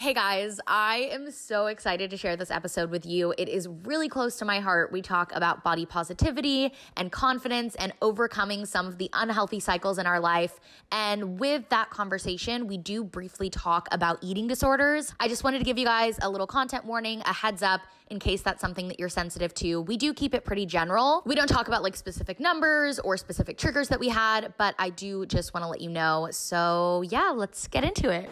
Hey guys, I am so excited to share this episode with you. It is really close to my heart. We talk about body positivity and confidence and overcoming some of the unhealthy cycles in our life. And with that conversation, we do briefly talk about eating disorders. I just wanted to give you guys a little content warning, a heads up, in case that's something that you're sensitive to. We do keep it pretty general. We don't talk about like specific numbers or specific triggers that we had, but I do just want to let you know. So yeah, let's get into it.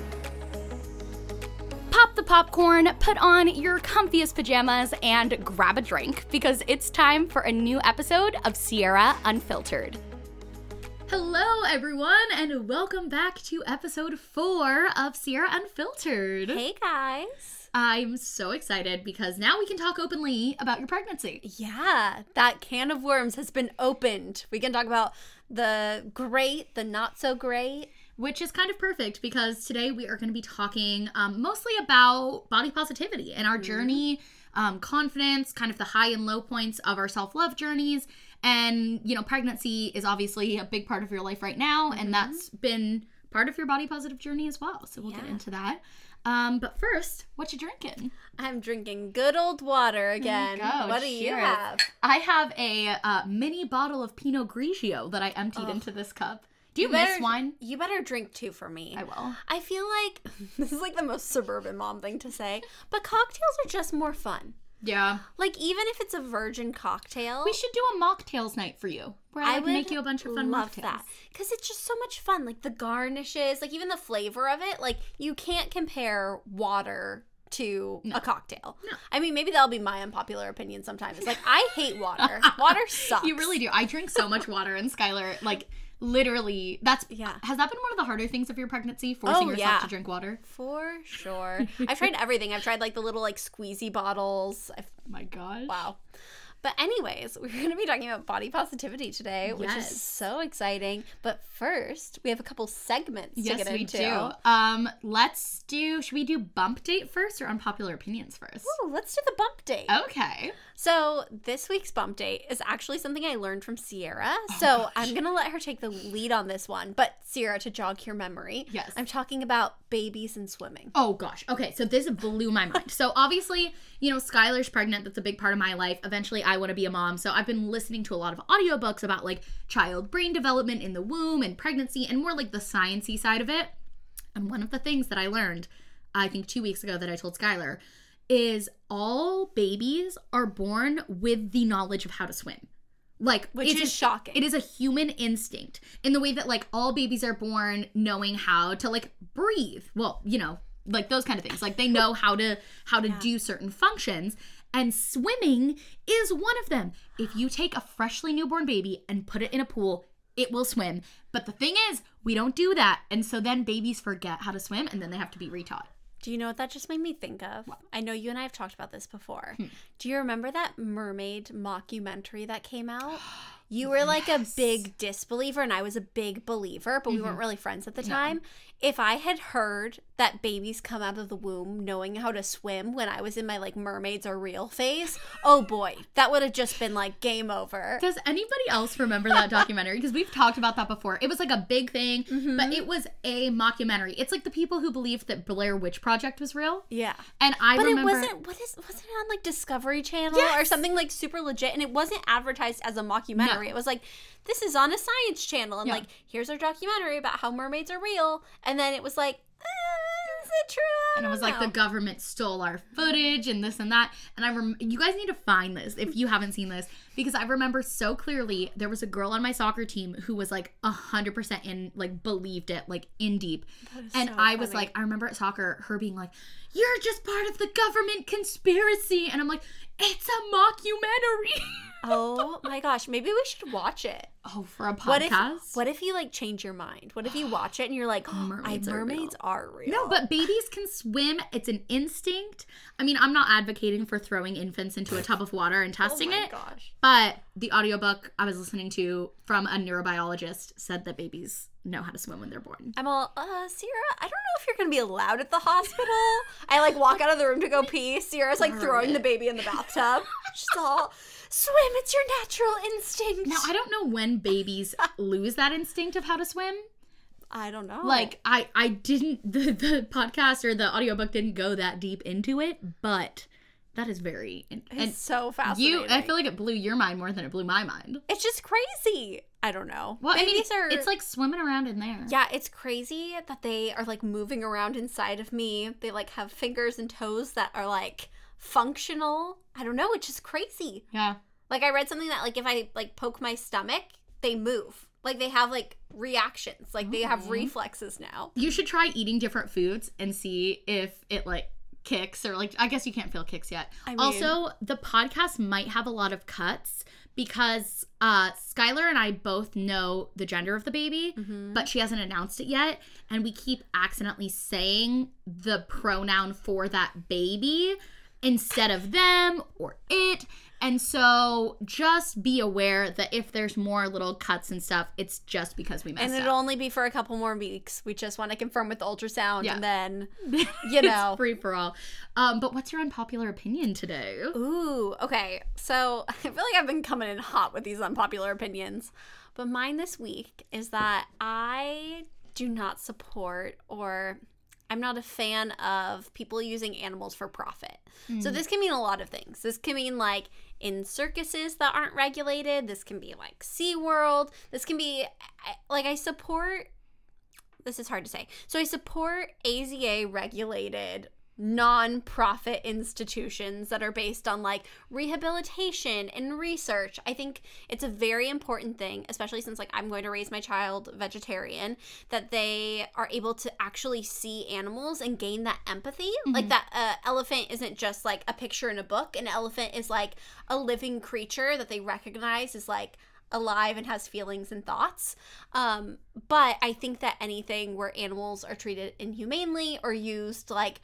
Pop the popcorn, put on your comfiest pajamas, and grab a drink because it's time for a new episode of Sierra Unfiltered. Hello, everyone, and welcome back to episode 4 of Sierra Unfiltered. Hey, guys. I'm so excited because now we can talk openly about your pregnancy. Yeah, that can of worms has been opened. We can talk about the great, the not so great. Which is kind of perfect because today we are going to be talking mostly about body positivity and our journey, confidence, kind of the high and low points of our self-love journeys. And, you know, pregnancy is obviously a big part of your life right now. And that's been part of your body positive journey as well. So we'll get into that. But first, what you drinking? I'm drinking good old water again. What do you have? I have a mini bottle of Pinot Grigio that I emptied into this cup. Do you miss wine? You better drink 2 for me. I will. I feel like this is like the most suburban mom thing to say, but cocktails are just more fun. Yeah. Like, even if it's a virgin cocktail. We should do a mocktails night for you. Where I would make you a bunch of fun love mocktails. That. Because it's just so much fun. Like, the garnishes, like, even the flavor of it. Like, you can't compare water to a cocktail. No. I mean, maybe that'll be my unpopular opinion sometimes. It's like, I hate water. Water sucks. You really do. I drink so much water, and Skylar, like, literally, has that been one of the harder things of your pregnancy, forcing yourself to drink water? For sure. I've tried everything. I've tried like the little like squeezy bottles. My gosh. Wow. But anyways, we're going to be talking about body positivity today, which is so exciting. But first, we have a couple segments to get into. Yes, we do. Should we do bump date first or unpopular opinions first? Ooh, let's do the bump date. Okay. So this week's bump date is actually something I learned from Sierra. So I'm going to let her take the lead on this one. But Sierra, to jog your memory, I'm talking about babies and swimming. Oh gosh. Okay, so this blew my mind. So obviously, you know, Skylar's pregnant. That's a big part of my life. Eventually, I want to be a mom. So I've been listening to a lot of audiobooks about like child brain development in the womb and pregnancy and more like the sciencey side of it. And one of the things that I learned, I think 2 weeks ago that I told Skylar, is all babies are born with the knowledge of how to swim. Like, which is shocking. It is a human instinct in the way that like all babies are born knowing how to like breathe. Well, you know, like those kind of things. Like they know how to do certain functions, and swimming is one of them. If you take a freshly newborn baby and put it in a pool, it will swim. But the thing is, we don't do that. And so then babies forget how to swim and then they have to be retaught. Do you know what that just made me think of? What? I know you and I have talked about this before. Do you remember that mermaid mockumentary that came out? You were like a big disbeliever and I was a big believer, but we weren't really friends at the time. If I had heard that babies come out of the womb knowing how to swim when I was in my like mermaids are real phase, oh boy, that would have just been like game over. Does anybody else remember that documentary? Because we've talked about that before. It was like a big thing, but it was a mockumentary. It's like the people who believed that Blair Witch Project was real. Yeah. And I remember... But it wasn't it on like Discovery Channel or something like super legit, and it wasn't advertised as a mockumentary. No. It was like, this is on a science channel, and like, here's our documentary about how mermaids are real, and then it was like, is it true? And it was like the government stole our footage and this and that. And you guys need to find this if you haven't seen this, because I remember so clearly there was a girl on my soccer team who was like 100% in, like believed it, like in deep. And so I was like, I remember at soccer her being like, "You're just part of the government conspiracy," and I'm like, it's a mockumentary. Oh my gosh, maybe we should watch it. Oh, for a podcast? What if you like change your mind? What if you watch it and you're like, mermaids are real? No, but babies can swim. It's an instinct. I mean, I'm not advocating for throwing infants into a tub of water and testing it. Gosh. But the audiobook I was listening to from a neurobiologist said that babies know how to swim when they're born. I'm all, Sierra, I don't know if you're going to be allowed at the hospital. I like walk out of the room to go pee. Sierra's like throwing the baby in the bathtub. She's all, swim, it's your natural instinct. Now, I don't know when babies lose that instinct of how to swim. I don't know. Like, I didn't, the podcast or the audiobook didn't go that deep into it, but that is very, it's so fascinating. I feel like it blew your mind more than it blew my mind. It's just crazy. I don't know. Well, I mean, Babies are, it's like swimming around in there. yeah, it's crazy that they are like moving around inside of me. They like have fingers and toes that are like functional. I don't know. It's just crazy. Yeah. Like I read something that like if I like poke my stomach, they move. Like they have like reactions. Like they have reflexes now. You should try eating different foods and see if it like kicks or like, I guess you can't feel kicks yet. I mean, also, the podcast might have a lot of cuts because Skylar and I both know the gender of the baby, but she hasn't announced it yet. And we keep accidentally saying the pronoun for that baby instead of them or it. And so just be aware that if there's more little cuts and stuff, it's just because we messed and up. it'll only be for a couple more weeks. We just want to confirm with the ultrasound Yeah. and then, you know. It's free for all. But what's your unpopular opinion today? Ooh, okay. So I feel like I've been coming in hot with these unpopular opinions. But mine this week is that I do not support or I'm not a fan of people using animals for profit. So this can mean a lot of things. This can mean like in circuses that aren't regulated. This can be like SeaWorld. This can be like I support, this is hard to say. So I support AZA regulated non-profit institutions that are based on like rehabilitation and research. I think it's a very important thing, especially since like I'm going to raise my child vegetarian, that they are able to actually see animals and gain that empathy. Like that elephant isn't just like a picture in a book. An elephant is like a living creature that they recognize as like alive and has feelings and thoughts. But I think that anything where animals are treated inhumanely or used like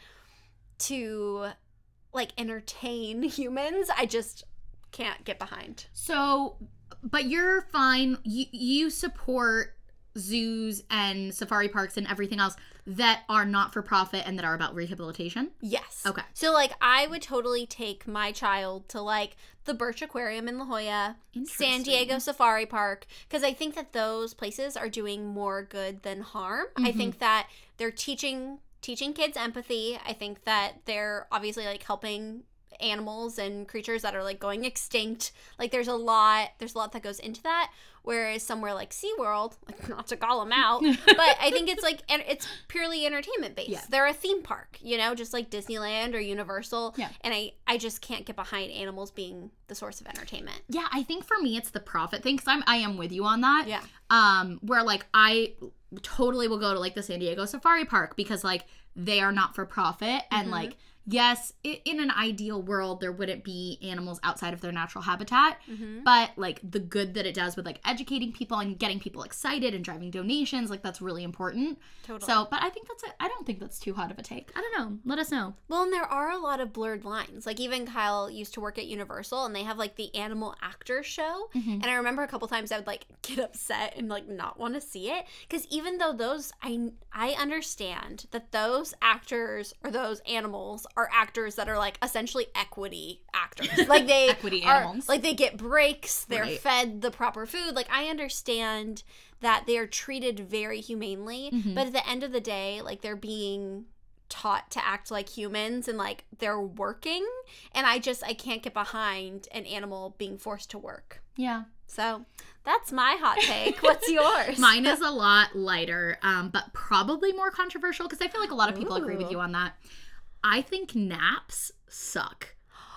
to like entertain humans, I just can't get behind. So, but you're fine. You support zoos and safari parks and everything else that are not for profit and that are about rehabilitation? Yes. Okay. So like I would totally take my child to like the Birch Aquarium in La Jolla, San Diego Safari Park, because I think that those places are doing more good than harm. I think that they're teaching kids empathy. I think that they're obviously like helping animals and creatures that are like going extinct. Like there's a lot that goes into that. Whereas somewhere like SeaWorld, like not to call them out, but I think it's like, it's purely entertainment based. Yeah. They're a theme park, you know, just like Disneyland or Universal. Yeah. And I just can't get behind animals being the source of entertainment. Yeah, I think for me it's the profit thing because I am with you on that. Yeah. Where like I totally will go to like the San Diego Safari Park because like they are not for profit and like yes, in an ideal world there wouldn't be animals outside of their natural habitat, but like the good that it does with like educating people and getting people excited and driving donations, like that's really important. Totally. So, but I think I don't think that's too hot of a take. I don't know. Let us know. Well, and there are a lot of blurred lines. Like even Kyle used to work at Universal and they have like the animal actor show. And I remember a couple times I would like get upset and like not want to see it. Because even though those, I understand that those actors or those animals are actors that are like essentially equity actors. Like they Equity are, animals. like they get breaks, they're Right. fed the proper food. Like I understand that they are treated very humanely, but at the end of the day, like they're being taught to act like humans and like they're working, and I can't get behind an animal being forced to work. Yeah. So that's my hot take. What's yours? Mine is a lot lighter, but probably more controversial because I feel like a lot of people agree with you on that. I think naps suck.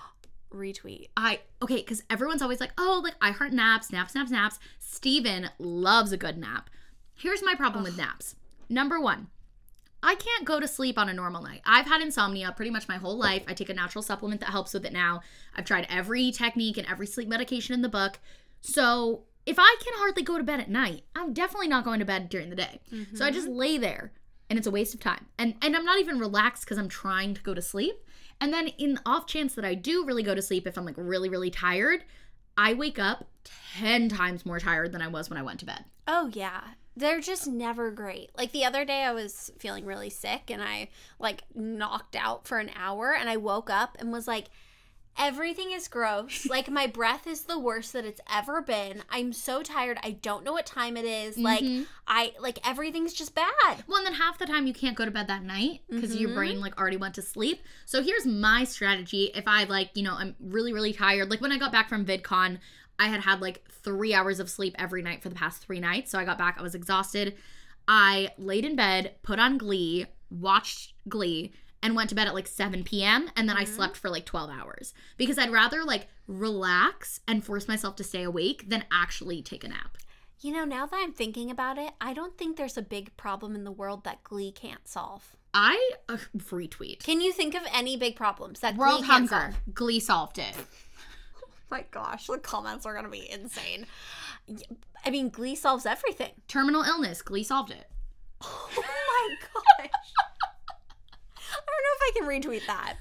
Retweet. Okay, because everyone's always like, oh, like I heart naps. Steven loves a good nap. Here's my problem with naps. Number one, I can't go to sleep on a normal night. I've had insomnia pretty much my whole life. I take a natural supplement that helps with it now. I've tried every technique and every sleep medication in the book. So if I can hardly go to bed at night, I'm definitely not going to bed during the day. So I just lay there and it's a waste of time. And I'm not even relaxed because I'm trying to go to sleep. And then in the off chance that I do really go to sleep, if I'm like really, really tired, I wake up 10 times more tired than I was when I went to bed. Oh yeah. They're just never great. Like the other day I was feeling really sick and I like knocked out for an hour and I woke up and was like, Everything is gross. Like, my breath is the worst that it's ever been. I'm so tired. I don't know what time it is. Like, everything's just bad. Well, and then half the time you can't go to bed that night because your brain, like, already went to sleep. So here's my strategy. If I, like, you know, I'm really, really tired. Like, when I got back from VidCon, I had, like, 3 hours of sleep every night for the past 3 nights. So I got back. I was exhausted. I laid in bed, put on Glee, watched Glee, and went to bed at like 7 p.m. and then I slept for like 12 hours because I'd rather like relax and force myself to stay awake than actually take a nap. You know, now that I'm thinking about it, I don't think there's a big problem in the world that Glee can't solve. I retweet. Can you think of any big problems that World Glee can't hunger. solve? Glee solved it. Oh my gosh, the comments are going to be insane. I mean, Glee solves everything. Terminal illness. Glee solved it. Oh my gosh. I don't know if I can retweet that,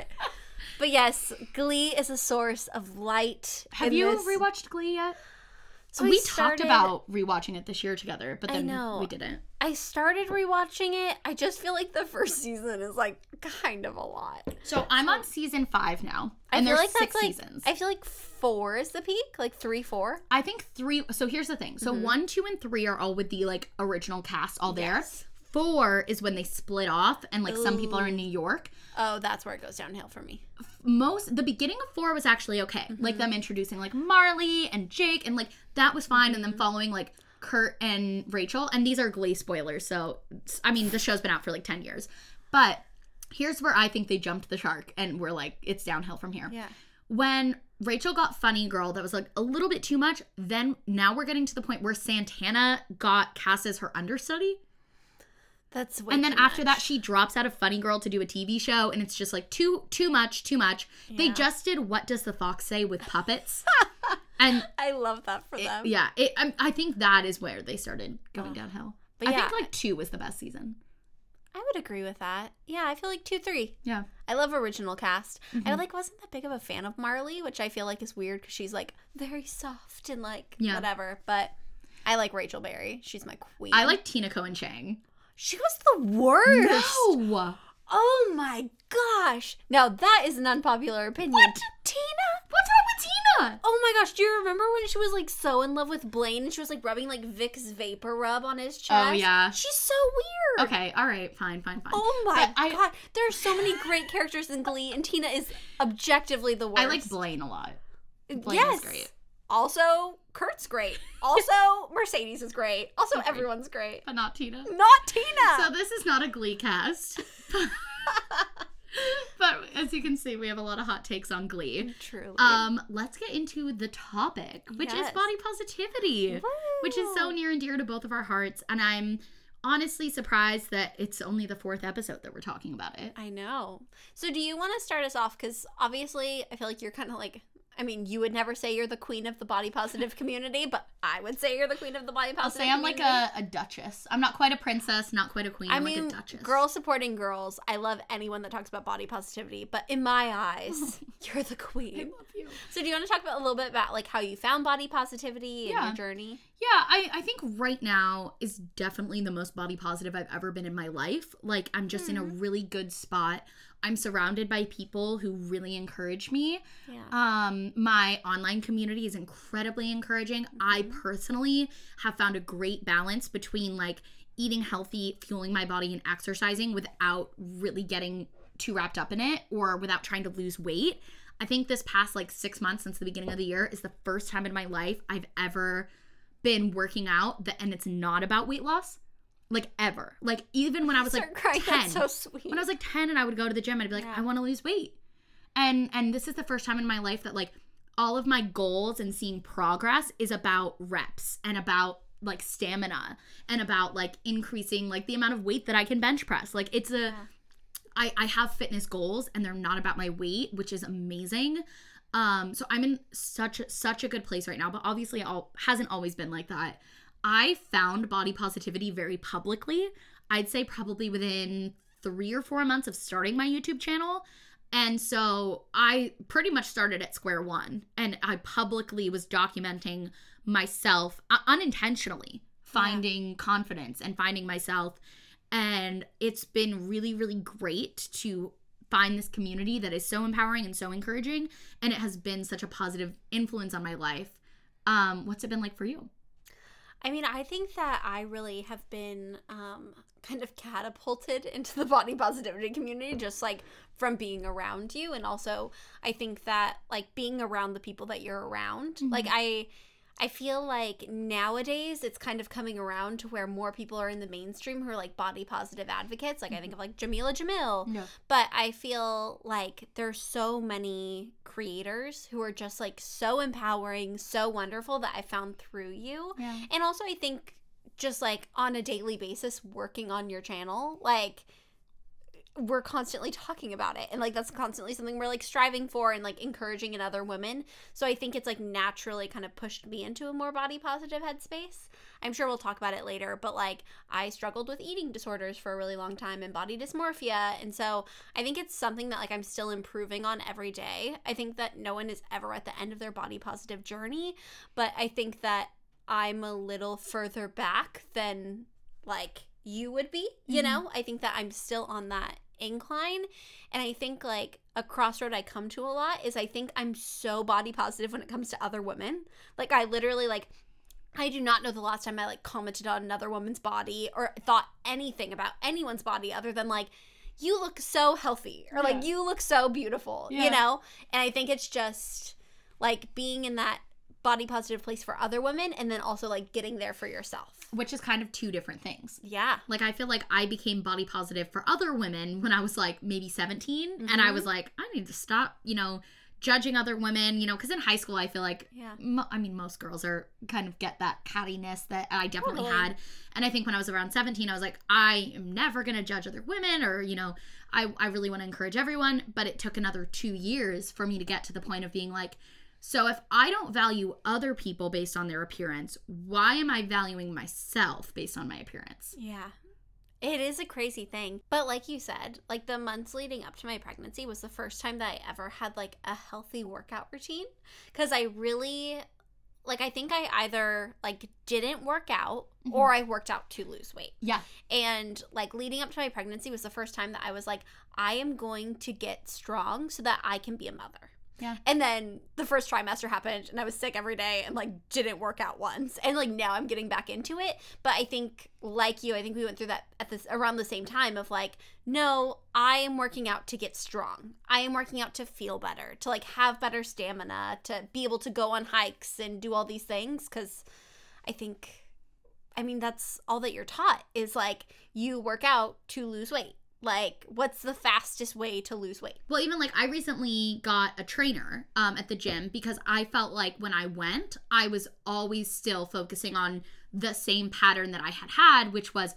but yes, Glee is a source of light. Have you rewatched Glee yet? So we talked about rewatching it this year together, but then we didn't. I started rewatching it. I just feel like the first season is like kind of a lot. So I'm on season 5 now, and I feel there's like 6 that's seasons. I feel like 4 is the peak, like 3, 4. I think 3. So here's the thing. So 1, 2, and 3 are all with the like original cast all there. Yes. 4 is when they split off, and like some people are in New York. Oh, that's where it goes downhill for me. The beginning of 4 was actually okay. Like them introducing like Marley and Jake, and like that was fine, and then following like Kurt and Rachel. And these are Glee spoilers, so I mean the show's been out for like 10 years. But here's where I think they jumped the shark, and we're like, it's downhill from here. Yeah. When Rachel got Funny Girl, that was like a little bit too much. Then now we're getting to the point where Santana got cast as her understudy. That's way and then too after much. that, she drops out of Funny Girl to do a TV show, and it's just like too much. Yeah. They just did What Does the Fox Say with puppets, and I love that for them. Yeah, I think that is where they started going downhill. But I yeah, think like 2 was the best season. I would agree with that. Yeah, I feel like 2, 3. Yeah, I love original cast. I like wasn't that big of a fan of Marley, which I feel like is weird because she's like very soft and like whatever. But I like Rachel Berry. She's my queen. I like Tina Cohen Chang. She was the worst. No. Oh my gosh. Now that is an unpopular opinion. What? Tina? What's wrong with Tina? Oh my gosh. Do you remember when she was like so in love with Blaine and she was like rubbing like Vicks Vapor Rub on his chest? Oh yeah. She's so weird. Okay, all right, fine. Oh my god. There are so many great characters in Glee and Tina is objectively the worst. I like Blaine a lot. Blaine is great. Also, Kurt's great. Also, Mercedes is great. Also, everyone's great. But not Tina. Not Tina! So this is not a Glee cast. But as you can see, we have a lot of hot takes on Glee. Truly. Let's get into the topic, which is Yes. body positivity, Woo! which is so near and dear to both of our hearts. And I'm honestly surprised that it's only the 4th episode that we're talking about it. I know. So do you want to start us off? Because obviously, I feel like you're kind of like, I mean, you would never say you're the queen of the body positive community, but I would say you're the queen of the body I'll positive say I'm like community. a duchess. I'm not quite a princess, not quite a queen. I'm mean, like a duchess. girls supporting girls. I love anyone that talks about body positivity, but in my eyes, you're the queen. I love you. So do you want to talk about a little bit about like how you found body positivity and Yeah. your journey? Yeah, I think right now is definitely the most body positive I've ever been in my life. Like, I'm just in a really good spot. I'm surrounded by people who really encourage me. Yeah. My online community is incredibly encouraging. I personally have found a great balance between like eating healthy, fueling my body, and exercising without really getting too wrapped up in it or without trying to lose weight. I think this past like 6 months since the beginning of the year is the first time in my life I've ever been working out and it's not about weight loss. Like ever. Like even when I was like 10. That's so sweet. When I was like 10 and I would go to the gym, I'd be like, I want to lose weight. And this is the first time in my life that like all of my goals and seeing progress is about reps and about like stamina and about like increasing like the amount of weight that I can bench press. Like it's I have fitness goals and they're not about my weight, which is amazing. So I'm in such a good place right now, but obviously it hasn't always been like that. I found body positivity very publicly. I'd say probably within 3 or 4 months of starting my YouTube channel. And so I pretty much started at square one and I publicly was documenting myself unintentionally, finding confidence and finding myself. And it's been really, really great to find this community that is so empowering and so encouraging, and it has been such a positive influence on my life. What's it been like for you? I mean, I think that I really have been kind of catapulted into the body positivity community just like from being around you. And also I think that like being around the people that you're around, like I feel like nowadays it's kind of coming around to where more people are in the mainstream who are like body positive advocates. Like I think of like Jamila Jamil. Yeah. But I feel like there's so many creators who are just like so empowering, so wonderful that I found through you. Yeah. And also I think just like on a daily basis working on your channel, like we're constantly talking about it, and like that's constantly something we're like striving for and like encouraging in other women. So I think it's like naturally kind of pushed me into a more body positive headspace. I'm sure we'll talk about it later, but like I struggled with eating disorders for a really long time and body dysmorphia, and so I think it's something that like I'm still improving on every day. I think that no one is ever at the end of their body positive journey, but I think that I'm a little further back than like you would be, you know? I think that I'm still on that incline, and I think like a crossroad I come to a lot is I think I'm so body positive when it comes to other women. Like I literally like I do not know the last time I like commented on another woman's body or thought anything about anyone's body other than like, you look so healthy, or like you look so beautiful, you know? And I think it's just like being in that body positive place for other women and then also like getting there for yourself. Which is kind of two different things. Yeah. Like I feel like I became body positive for other women when I was like maybe 17, and I was like, I need to stop, you know, judging other women, you know, because in high school I feel like, I mean, most girls are kind of get that cattiness that I definitely had. And I think when I was around 17, I was like, I am never going to judge other women, or, you know, I really want to encourage everyone. But it took another 2 years for me to get to the point of being like, so if I don't value other people based on their appearance, why am I valuing myself based on my appearance? Yeah. It is a crazy thing. But like you said, like the months leading up to my pregnancy was the first time that I ever had like a healthy workout routine. Because I really, like I think I either like didn't work out or I worked out to lose weight. Yeah. And like leading up to my pregnancy was the first time that I was like, I am going to get strong so that I can be a mother. Yeah. And then the first trimester happened and I was sick every day and like didn't work out once. And like now I'm getting back into it. But I think like you, I think we went through that at this around the same time of like, no, I am working out to get strong. I am working out to feel better, to like have better stamina, to be able to go on hikes and do all these things. Cause I think, I mean, that's all that you're taught is like you work out to lose weight. Like, what's the fastest way to lose weight? Well, even like I recently got a trainer at the gym because I felt like when I went, I was always still focusing on the same pattern that I had, which was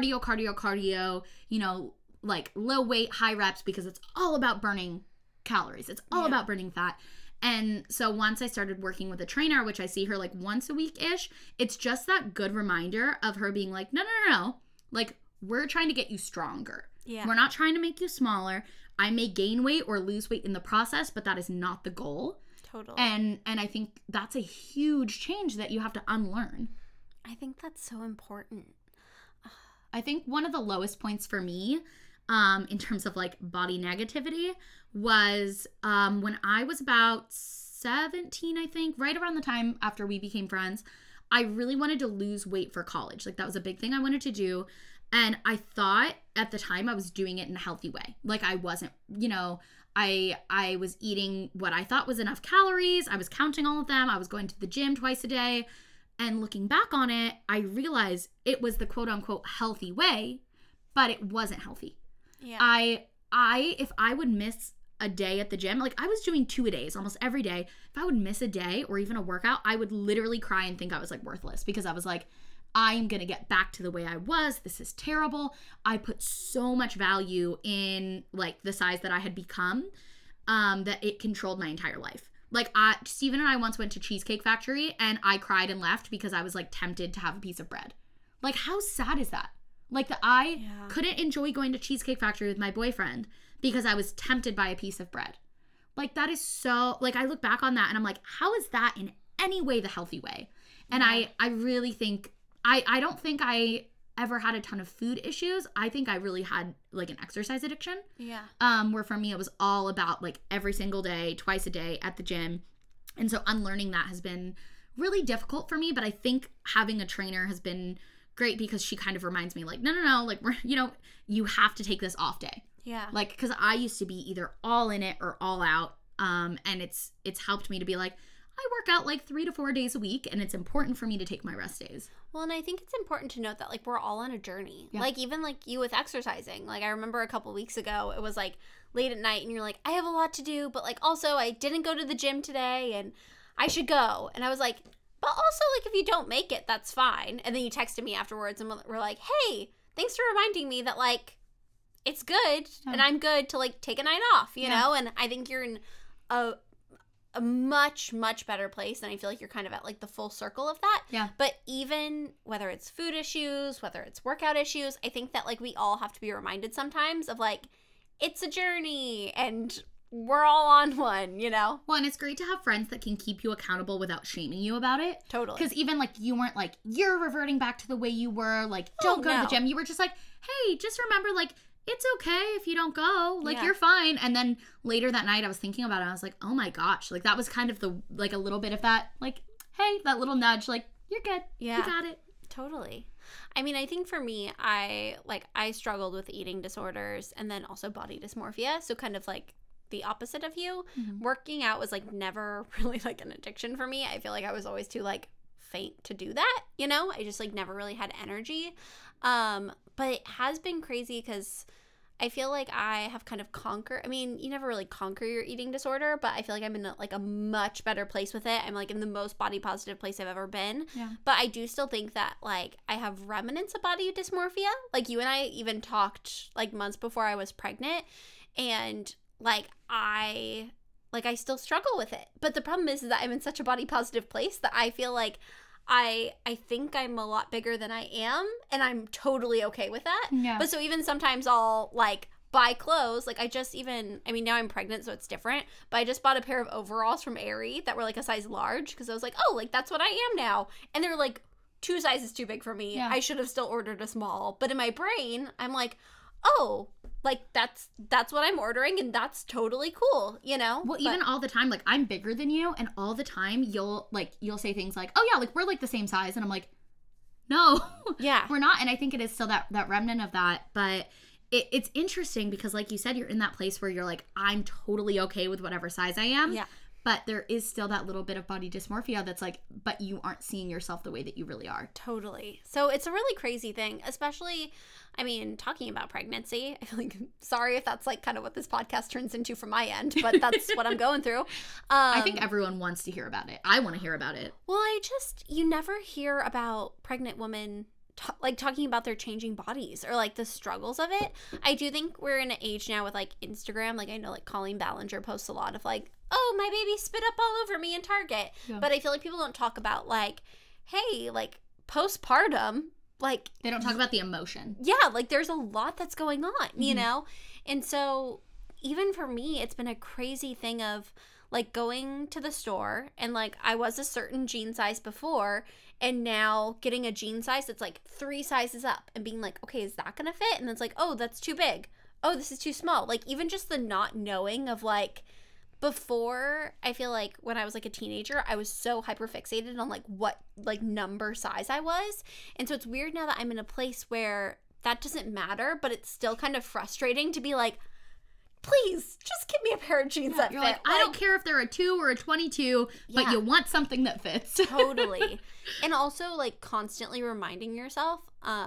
cardio, you know, like low weight, high reps, because it's all about burning calories. It's all about burning fat. And so once I started working with a trainer, which I see her like once a week-ish, it's just that good reminder of her being like, no. Like, we're trying to get you stronger. Yeah. We're not trying to make you smaller. I may gain weight or lose weight in the process, but that is not the goal. Totally. And I think that's a huge change that you have to unlearn. I think that's so important. I think one of the lowest points for me in terms of like body negativity was when I was about 17, I think, right around the time after we became friends. I really wanted to lose weight for college. Like that was a big thing I wanted to do. And I thought at the time I was doing it in a healthy way. Like I wasn't, you know, I was eating what I thought was enough calories. I was counting all of them. I was going to the gym twice a day. And looking back on it, I realized it was the quote unquote healthy way, but it wasn't healthy. Yeah. If I would miss a day at the gym, like I was doing 2-a-days almost every day. If I would miss a day or even a workout, I would literally cry and think I was like worthless because I was like, I'm going to get back to the way I was. This is terrible. I put so much value in like the size that I had become that it controlled my entire life. Like Steven and I once went to Cheesecake Factory and I cried and left because I was like tempted to have a piece of bread. Like how sad is that? Like that I couldn't enjoy going to Cheesecake Factory with my boyfriend because I was tempted by a piece of bread. Like that is so, like I look back on that and I'm like, how is that in any way the healthy way? And I really think, I don't think I ever had a ton of food issues. I think I really had like an exercise addiction. Yeah. Where for me it was all about like every single day, twice a day at the gym. And so unlearning that has been really difficult for me, but I think having a trainer has been great because she kind of reminds me like, no, like you have to take this off day. Yeah. Like, because I used to be either all in it or all out. And it's helped me to be like, I work out like 3 to 4 days a week, and it's important for me to take my rest days. Well, and I think it's important to note that, like, we're all on a journey. Yeah. Like, even, like, you with exercising. Like, I remember a couple weeks ago, it was, like, late at night, and you're like, I have a lot to do, but, like, also, I didn't go to the gym today, and I should go. And I was like, but also, like, if you don't make it, that's fine. And then you texted me afterwards, and we're like, hey, thanks for reminding me that, like, it's good, and I'm good to, like, take a night off, you know? And I think you're in a much, much better place, and I feel like you're kind of at like the full circle of that. Yeah. But even whether it's food issues, whether it's workout issues, I think that like we all have to be reminded sometimes of like it's a journey and we're all on one, you know? Well, and it's great to have friends that can keep you accountable without shaming you about it. Totally. Because even like you weren't like, you're reverting back to the way you were, like, don't go to the gym. You were just like, hey, just remember, like, it's okay if you don't go. Like, you're fine. And then later that night, I was thinking about it. I was like, oh my gosh. Like, that was kind of the, like, a little bit of that, like, hey, that little nudge. Like, you're good. Yeah. You got it. Totally. I mean, I think for me, I struggled with eating disorders and then also body dysmorphia. So kind of like the opposite of you. Mm-hmm. Working out was like never really like an addiction for me. I feel like I was always too like faint to do that, you know? I just like never really had energy. But it has been crazy because I feel like I have kind of conquered. I mean, you never really conquer your eating disorder, but I feel like I'm in a much better place with it. I'm like in the most body positive place I've ever been. Yeah. But I do still think that like I have remnants of body dysmorphia. Like you and I even talked like months before I was pregnant, and like I still struggle with it. But the problem is that I'm in such a body positive place that I feel like I think I'm a lot bigger than I am, and I'm totally okay with that. Yeah. But so even sometimes I'll like buy clothes. Like now I'm pregnant, so it's different. But I just bought a pair of overalls from Aerie that were like a size large because I was like, oh, like that's what I am now. And they were like 2 sizes too big for me. Yeah. I should have still ordered a small. But in my brain, I'm like, oh, like that's what I'm ordering, and that's totally cool, you know? Well, even all the time, like, I'm bigger than you, and all the time you'll say things like, oh yeah, like, we're like the same size, and I'm like, no, Yeah. we're not. And I think it is still that remnant of that, but it's interesting because, like you said, you're in that place where you're like, I'm totally okay with whatever size I am. Yeah. But there is still that little bit of body dysmorphia that's like, but you aren't seeing yourself the way that you really are. Totally. So it's a really crazy thing, especially, I mean, talking about pregnancy. I feel like, sorry if that's like kind of what this podcast turns into from my end, but that's what I'm going through. I think everyone wants to hear about it. I want to hear about it. Well, you never hear about pregnant women talking about their changing bodies or like the struggles of it. I do think we're in an age now with like Instagram. Like I know like Colleen Ballinger posts a lot of like, oh, my baby spit up all over me in Target. Yeah. But I feel like people don't talk about like, hey, like postpartum, like They don't talk about the emotion. yeah, like there's a lot that's going on, you know? And so even for me, it's been a crazy thing of like going to the store and like I was a certain jean size before, and now getting a jean size that's like 3 sizes up and being like, okay, is that gonna fit? And it's like, oh, that's too big. Oh, this is too small. Like even just the not knowing of like, before, I feel like when I was like a teenager, I was so hyper fixated on like what like number size I was. And so it's weird now that I'm in a place where that doesn't matter, but it's still kind of frustrating to be like, please just give me a pair of jeans that You're fit. like, I don't care if they're a 2 or a 22, but Yeah. you want something that fits. Totally. And also like constantly reminding yourself,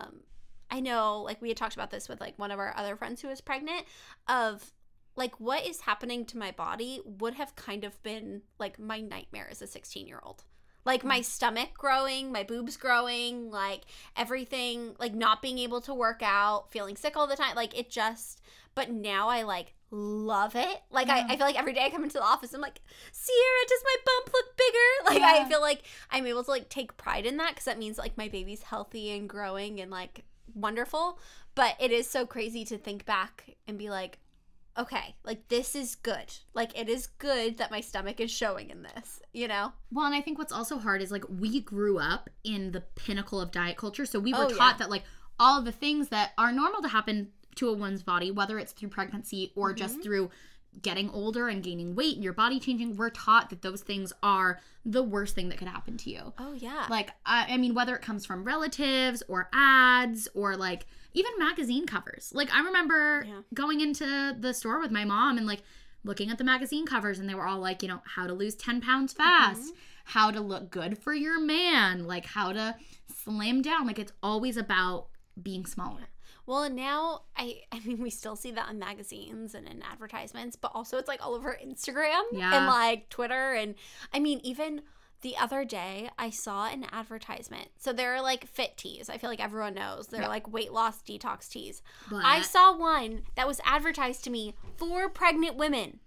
I know like we had talked about this with like one of our other friends who was pregnant, of like what is happening to my body would have kind of been like my nightmare as a 16-year-old. Like my stomach growing, my boobs growing, like everything, like not being able to work out, feeling sick all the time. Like it just, but now I like love it. Like I feel like every day I come into the office, I'm like, Sierra, does my bump look bigger? Like I feel like I'm able to like take pride in that because that means like my baby's healthy and growing and like wonderful. But it is so crazy to think back and be like, okay, like this is good. Like it is good that my stomach is showing in this, you know? Well, and I think what's also hard is like we grew up in the pinnacle of diet culture. So we were Oh, taught yeah. that like all of the things that are normal to happen to a woman's body, whether it's through pregnancy or just through getting older and gaining weight and your body changing, we're taught that those things are the worst thing that could happen to you. Oh, yeah. Like, I mean, whether it comes from relatives or ads or like even magazine covers. Like, I remember going into the store with my mom and like looking at the magazine covers, and they were all like, you know, how to lose 10 pounds fast, how to look good for your man, like how to slim down. Like, it's always about being smaller. Well, and now, I mean, we still see that in magazines and in advertisements, but also it's like all over Instagram and like Twitter. And I mean, even the other day, I saw an advertisement. So there are like fit teas. I feel like everyone knows. They're like weight loss detox teas. But I saw one that was advertised to me for pregnant women.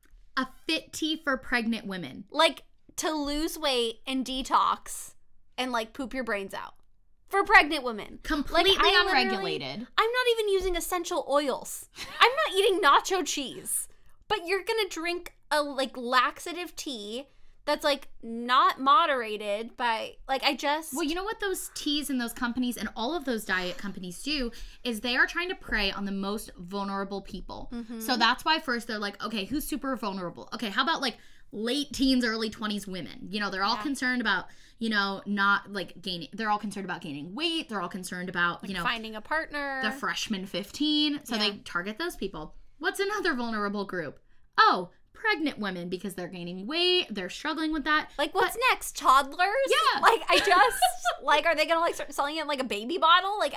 a fit tea for pregnant women. Like to lose weight and detox and like poop your brains out. For pregnant women. Completely Like, unregulated. I'm not even using essential oils. I'm not eating nacho cheese. But you're going to drink a like laxative tea that's like not moderated by like Well, you know what those teas and those companies and all of those diet companies do is they are trying to prey on the most vulnerable people. So that's why first they're like, okay, who's super vulnerable? Okay, how about like late teens, early 20s women? You know, they're all concerned about, you know, not like gaining, they're all concerned about gaining weight. They're all concerned about, like you know, finding a partner. the freshman 15. So they target those people. What's another vulnerable group? Oh, pregnant women, because they're gaining weight, they're struggling with that. Like, what's next? Toddlers? Yeah. Like, I just, like, are they gonna, like, start selling it in, like, a baby bottle? Like,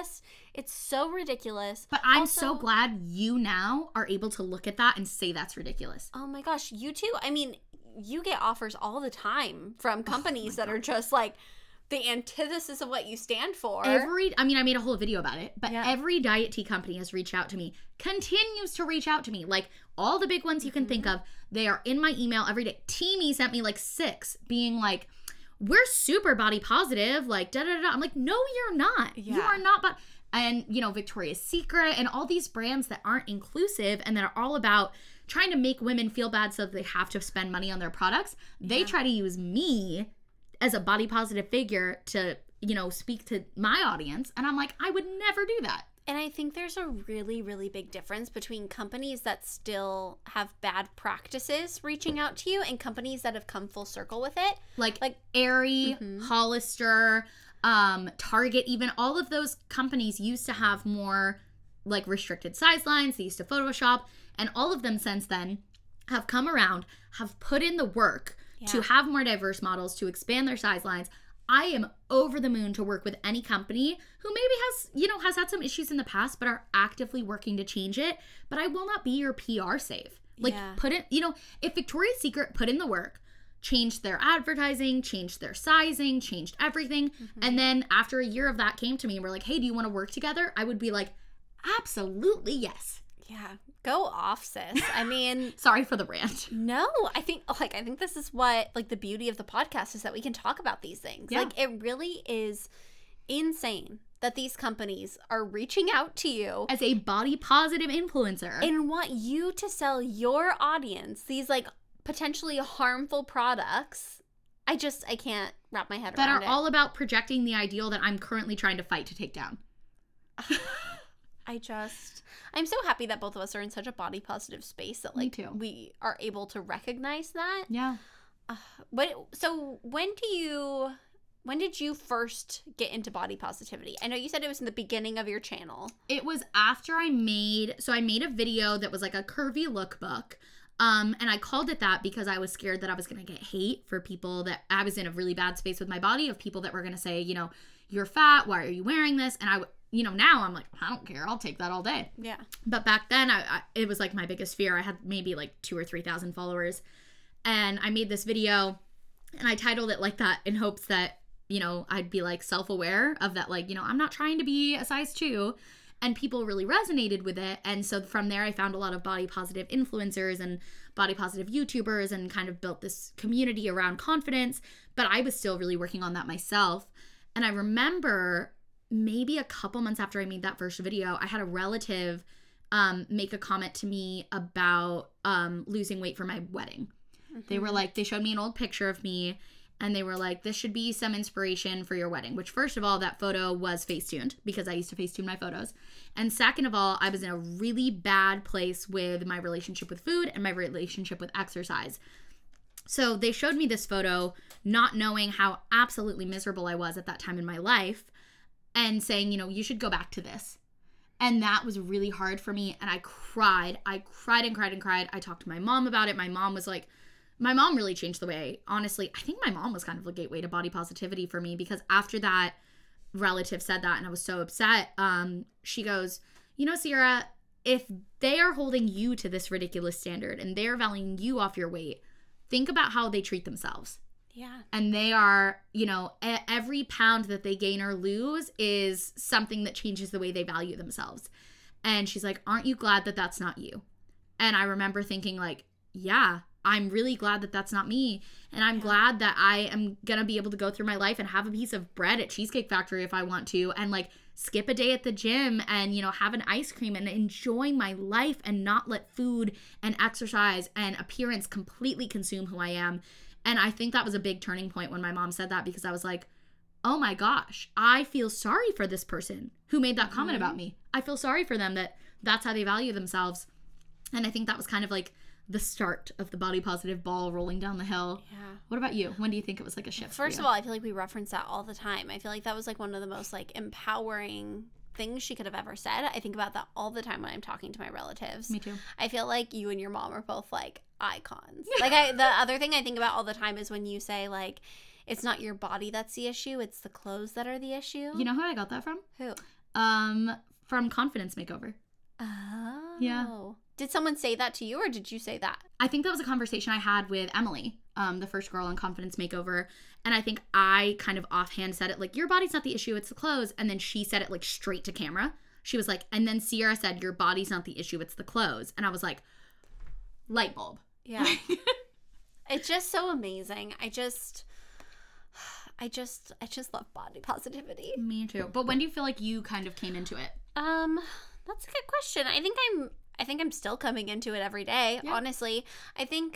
it's so ridiculous. But I'm Also- so glad you now are able to look at that and say that's ridiculous. Oh my gosh, you too. I mean, you get offers all the time from companies that are just, like, the antithesis of what you stand for. I made a whole video about it, but every diet tea company has reached out to me, continues to reach out to me. Like, all the big ones you can think of, they are in my email every day. Teamy sent me like 6 being like, we're super body positive, like da-da-da. I'm like, no, you're not. You are not. But and, you know, Victoria's Secret and all these brands that aren't inclusive and that are all about trying to make women feel bad so that they have to spend money on their products. They try to use me as a body positive figure to, you know, speak to my audience. And I'm like, I would never do that. And I think there's a really, really big difference between companies that still have bad practices reaching out to you and companies that have come full circle with it. Like Aerie, Hollister, Target, even all of those companies used to have more like restricted size lines. They used to Photoshop, and all of them since then have come around, have put in the work to have more diverse models, to expand their size lines. I am over the moon to work with any company who maybe has had some issues in the past, but are actively working to change it. But I will not be your PR save. Like, put it, if Victoria's Secret put in the work, changed their advertising, changed their sizing, changed everything, and then after a year of that came to me and were like, hey, do you want to work together? I would be like, absolutely yes. Yeah. Go off, sis. I mean, sorry for the rant. No, I think this is what, like, the beauty of the podcast is that we can talk about these things. Yeah. Like, it really is insane that these companies are reaching out to you as a body positive influencer and want you to sell your audience these, like, potentially harmful products. I can't wrap my head around it. That are all about projecting the ideal that I'm currently trying to fight to take down. I'm so happy that both of us are in such a body positive space that, like, Me too. we are able to recognize that. Yeah. So when did you first get into body positivity? I know you said it was in the beginning of your channel. It was after I made a video that was like a curvy lookbook. And I called it that because I was scared that I was going to get hate for people that I was in a really bad space with my body, of people that were going to say, you know, you're fat, why are you wearing this? And now I'm like, I don't care. I'll take that all day. Yeah. But back then, it was like my biggest fear. I had maybe like 2,000 or 3,000 followers. And I made this video and I titled it like that in hopes that, you know, I'd be like self-aware of that, like, you know, I'm not trying to be a size 2. And people really resonated with it. And so from there, I found a lot of body positive influencers and body positive YouTubers and kind of built this community around confidence. But I was still really working on that myself. And I remember maybe a couple months after I made that first video, I had a relative make a comment to me about losing weight for my wedding. They were like, they showed me an old picture of me And they were like, this should be some inspiration for your wedding, which first of all, that photo was Facetuned because I used to Facetune my photos. And second of all, I was in a really bad place with my relationship with food and my relationship with exercise. So they showed me this photo, not knowing how absolutely miserable I was at that time in my life, and saying, you know, you should go back to this. And that was really hard for me. And I cried. I cried and cried and cried. I talked to my mom about it. My mom was like, my mom really changed the way, honestly, I think my mom was kind of a gateway to body positivity for me, because after that relative said that and I was so upset, she goes, you know, Sierra, if they are holding you to this ridiculous standard and they're valuing you off your weight, think about how they treat themselves. Yeah. And they are, you know, every pound that they gain or lose is something that changes the way they value themselves. And she's like, aren't you glad that that's not you? And I remember thinking like, yeah, I'm really glad that that's not me. And I'm glad that I am going to be able to go through my life and have a piece of bread at Cheesecake Factory if I want to, and like skip a day at the gym and, you know, have an ice cream and enjoy my life and not let food and exercise and appearance completely consume who I am. And I think that was a big turning point when my mom said that, because I was like, oh my gosh, I feel sorry for this person who made that comment about me. I feel sorry for them that that's how they value themselves. And I think that was kind of like the start of the body positive ball rolling down the hill. Yeah. What about you? When do you think it was like a shift? First of all, I feel like we reference that all the time. I feel like that was like one of the most like empowering things she could have ever said. I think about that all the time when I'm talking to my relatives. Me too. I feel like you and your mom are both like icons. Like the other thing I think about all the time is when you say like, it's not your body that's the issue, it's the clothes that are the issue. You know who I got that from? Who? From Confidence Makeover. Oh. Yeah. Did someone say that to you, or did you say that? I think that was a conversation I had with Emily, the first girl in Confidence Makeover. And I think I kind of offhand said it like, your body's not the issue, it's the clothes. And then she said it like straight to camera. She was like, and then Sierra said, your body's not the issue, it's the clothes. And I was like, light bulb. Yeah. It's just so amazing. I just love body positivity. Me too. But when do you feel like you kind of came into it? That's a good question. I think I'm still coming into it every day, honestly. I think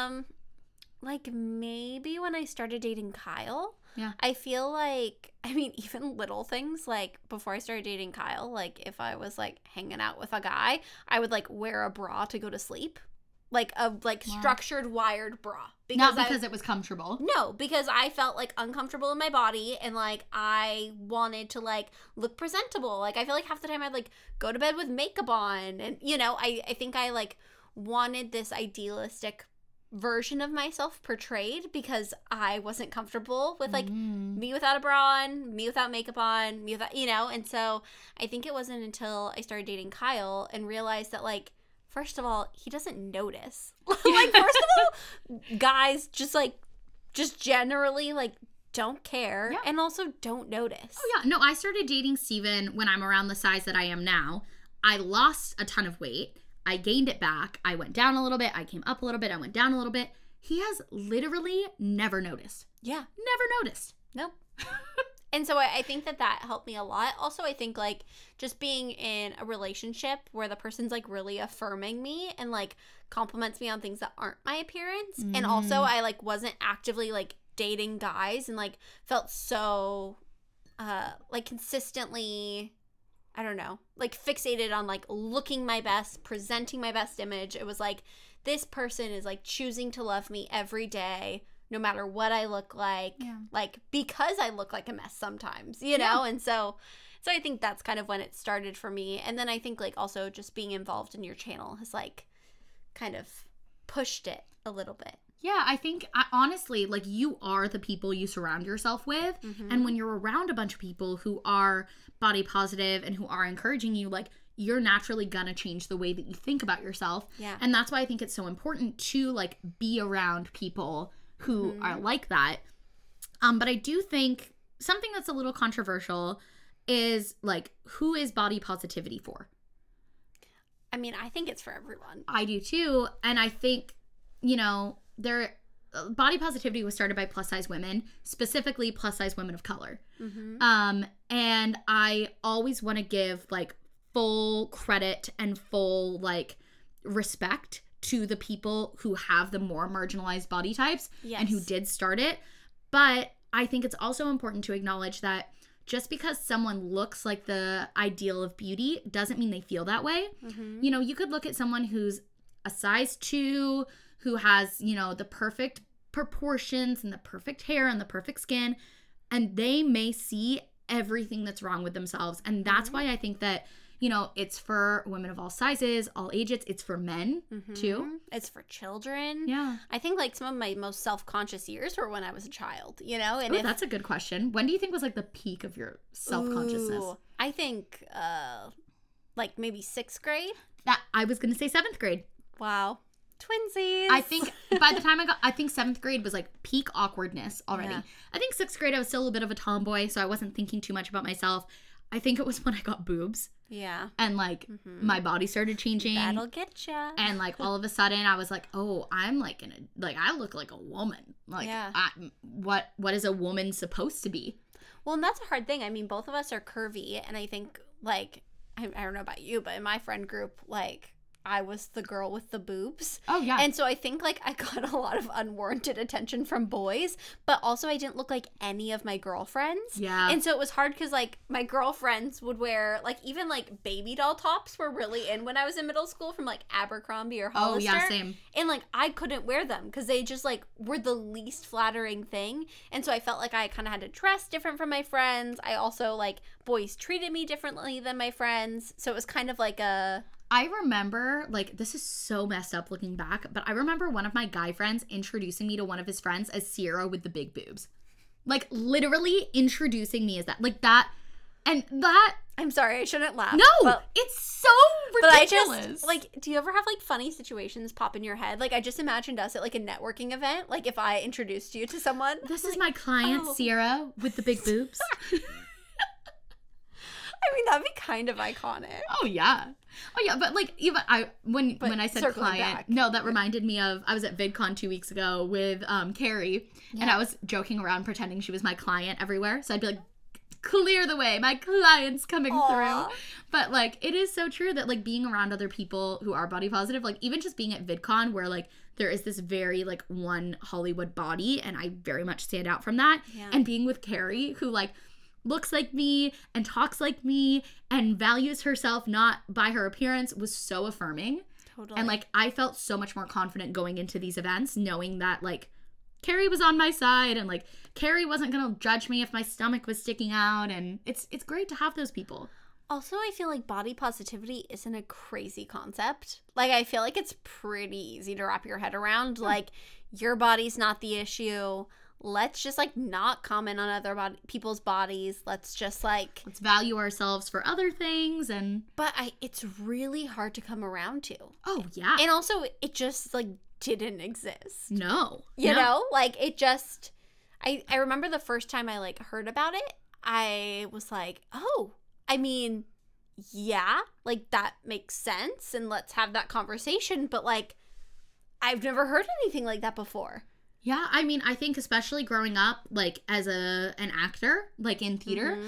like maybe when I started dating Kyle. Yeah. I feel like, I mean, even little things, like before I started dating Kyle, like if I was like hanging out with a guy, I would like wear a bra to go to sleep. Like a structured wired bra. Not because it was comfortable. No, because I felt like uncomfortable in my body, and like I wanted to like look presentable. Like I feel like half the time I'd like go to bed with makeup on, and you know, I think I like wanted this idealistic version of myself portrayed because I wasn't comfortable with like me without a bra on, me without makeup on, me without, you know. And so I think it wasn't until I started dating Kyle and realized that like, first of all, he doesn't notice. Like, first of all, guys just generally, like, don't care. Yeah. And also don't notice. Oh, yeah. No, I started dating Steven when I'm around the size that I am now. I lost a ton of weight. I gained it back. I went down a little bit. I came up a little bit. I went down a little bit. He has literally never noticed. Yeah. Never noticed. Nope. And so I think that helped me a lot. Also, I think, like, just being in a relationship where the person's, like, really affirming me and, like, compliments me on things that aren't my appearance. And also, I, like, wasn't actively, like, dating guys and, like, felt so, like, consistently, I don't know, like, fixated on, like, looking my best, presenting my best image. It was, like, this person is, like, choosing to love me every day, no matter what I look like, like, because I look like a mess sometimes, you know? And so I think that's kind of when it started for me. And then I think, like, also just being involved in your channel has, like, kind of pushed it a little bit. Yeah, I think, honestly, like, you are the people you surround yourself with. And when you're around a bunch of people who are body positive and who are encouraging you, like, you're naturally gonna change the way that you think about yourself. Yeah. And that's why I think it's so important to, like, be around people who are like that. But I do think something that's a little controversial is, like, who is body positivity for? I mean, I think it's for everyone. I do too. And I think, you know, body positivity was started by plus size women, specifically plus size women of color. And I always want to give, like, full credit and full, like, respect to the people who have the more marginalized body types and who did start it. But I think it's also important to acknowledge that just because someone looks like the ideal of beauty doesn't mean they feel that way. You know, you could look at someone who's a size 2, who has, you know, the perfect proportions and the perfect hair and the perfect skin, and they may see everything that's wrong with themselves. And that's why I think that, you know, it's for women of all sizes, all ages. It's for men too. It's for children. Yeah. I think like some of my most self-conscious years were when I was a child, you know? And Ooh, that's a good question. When do you think was like the peak of your self-consciousness? Ooh, I think like maybe 6th grade. That I was going to say 7th grade. Wow. Twinsies. I think by the time I think 7th grade was like peak awkwardness already. Yeah. I think 6th grade I was still a bit of a tomboy, so I wasn't thinking too much about myself. I think it was when I got boobs Yeah. and like my body started changing. That'll get ya. And like all of a sudden I was like, oh, I'm like I look like a woman. Like Yeah. what is a woman supposed to be? Well, and that's a hard thing. I mean, both of us are curvy, and I think like I don't know about you, but in my friend group, like I was the girl with the boobs. Oh yeah. And so I think like I got a lot of unwarranted attention from boys, but also I didn't look like any of my girlfriends. Yeah. And so it was hard because like my girlfriends would wear like even like baby doll tops were really in when I was in middle school from like Abercrombie or Hollister. Oh yeah, same. And like I couldn't wear them because they just like were the least flattering thing. And so I felt like I kind of had to dress different from my friends. I also like boys treated me differently than my friends. So it was kind of like a... I remember, like, this is so messed up looking back, but I remember one of my guy friends introducing me to one of his friends as Sierra with the big boobs. Like, literally introducing me as that. Like, that, and that... I'm sorry, I shouldn't laugh. No! But, It's so but ridiculous! I just, like, do you ever have, like, funny situations pop in your head? Like, I just imagined us at, like, a networking event. Like, if I introduced you to someone. This is my client, oh. Sierra, with the big boobs. I mean, that'd be kind of iconic. Oh yeah, but like even when I said circling client, back. no, that reminded me of I was at VidCon 2 weeks ago with Carrie, and I was joking around pretending she was my client everywhere. So I'd be like, clear the way, my client's coming through. But like it is so true that like being around other people who are body positive, like even just being at VidCon where like there is this very like one Hollywood body, and I very much stand out from that. Yeah. And being with Carrie, who like looks like me and talks like me and values herself not by her appearance, was so affirming. Totally. And like I felt so much more confident going into these events knowing that like Carrie was on my side and like Carrie wasn't gonna judge me if my stomach was sticking out, and it's great to have those people. Also, I feel like body positivity isn't a crazy concept. Like, I feel like it's pretty easy to wrap your head around. Like, your body's not the issue. Let's just like not comment on other people's bodies. Let's just like Let's value ourselves for other things. And but it's really hard to come around to. oh yeah, And also it just like didn't exist. no, You no. know? Like it just I remember the first time I like heard about it, I was like, "Oh, I mean, yeah, like that makes sense and let's have that conversation." But like I've never heard anything like that before. Yeah, I mean, I think especially growing up, like, as an actor, like, in theater,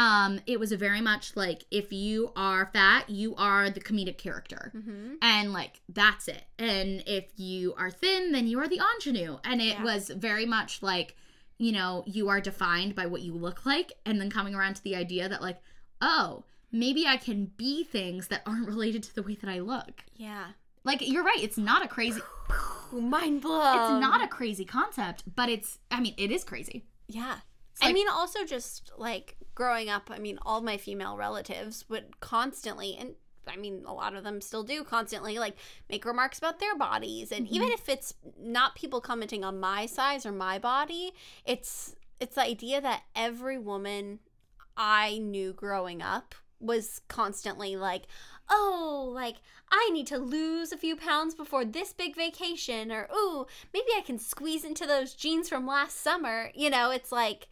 it was very much, like, if you are fat, you are the comedic character. And, like, that's it. And if you are thin, then you are the ingenue. And it was very much, like, you know, you are defined by what you look like. And then coming around to the idea that, like, oh, maybe I can be things that aren't related to the way that I look. Yeah. Like, you're right. It's not a crazy... Mind blown. It's not a crazy concept, but it is crazy. Yeah. like- I mean, also just like growing up, I mean, all my female relatives would constantly, and I mean, a lot of them still do constantly, like make remarks about their bodies. And even if it's not people commenting on my size or my body, it's the idea that every woman I knew growing up was constantly like, oh, like, I need to lose a few pounds before this big vacation, or, ooh, maybe I can squeeze into those jeans from last summer. You know, it's like,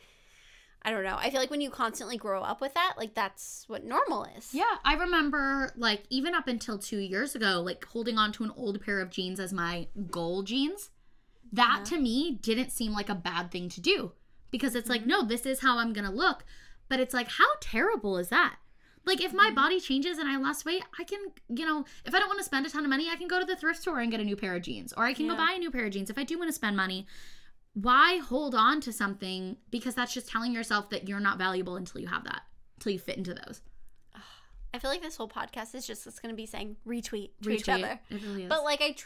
I don't know. I feel like when you constantly grow up with that, like, that's what normal is. Yeah, I remember, like, even up until 2 years ago, like, holding on to an old pair of jeans as my goal jeans. That, to me, didn't seem like a bad thing to do. Because it's like, no, this is how I'm gonna look. But it's like, how terrible is that? Like, if my body changes and I lost weight, I can, you know, if I don't want to spend a ton of money, I can go to the thrift store and get a new pair of jeans. Or I can go buy a new pair of jeans if I do want to spend money. why hold on to something? Because that's just telling yourself that you're not valuable until you have that, until you fit into those. I feel like this whole podcast is just going to be saying retweet to each other. It really is. But like, I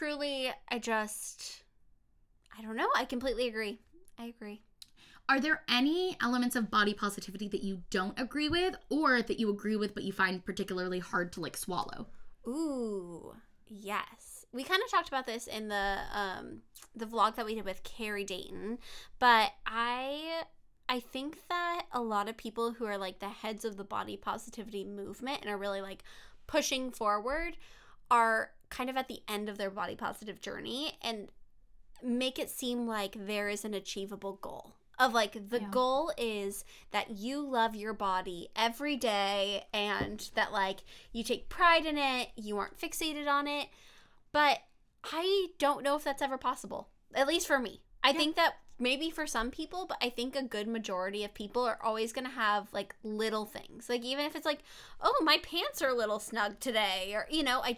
don't know. I completely agree. I agree. Are there any elements of body positivity that you don't agree with, or that you agree with but you find particularly hard to like swallow? Ooh, yes. We kind of talked about this in the vlog that we did with Carrie Dayton, but I think that a lot of people who are like the heads of the body positivity movement and are really like pushing forward are kind of at the end of their body positive journey and make it seem like there is an achievable goal. Of like, the goal is that you love your body every day and that like you take pride in it, you aren't fixated on it. But I don't know if that's ever possible, at least for me. I think that maybe for some people, but I think a good majority of people are always going to have like little things. Like, even if it's like, oh, my pants are a little snug today, or, you know,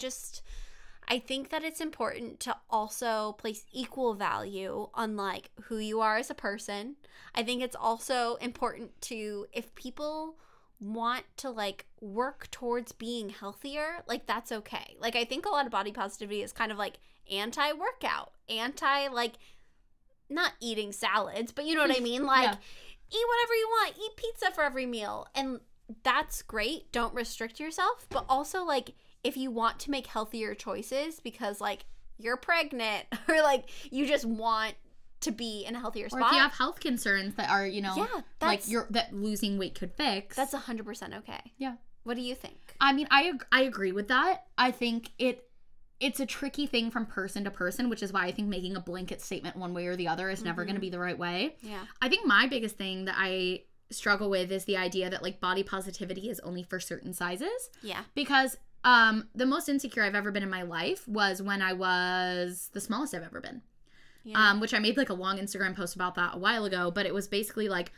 I think that it's important to also place equal value on like who you are as a person. I think it's also important to, if people want to like work towards being healthier, like that's okay. Like, I think a lot of body positivity is kind of like anti-workout, like not eating salads, but you know what I mean? Like, eat whatever you want, eat pizza for every meal. And that's great. Don't restrict yourself, but also like, if you want to make healthier choices because like you're pregnant or like you just want to be in a healthier spot, or if you have health concerns that are, you know, like that losing weight could fix, that's 100% okay. Yeah. What do you think? I mean, I agree with that. I think it's a tricky thing from person to person, which is why I think making a blanket statement one way or the other is never going to be the right way. Yeah. I think my biggest thing that I struggle with is the idea that like body positivity is only for certain sizes. Yeah. Because the most insecure I've ever been in my life was when I was the smallest I've ever been. Yeah. Which I made like a long Instagram post about that a while ago, but it was basically like,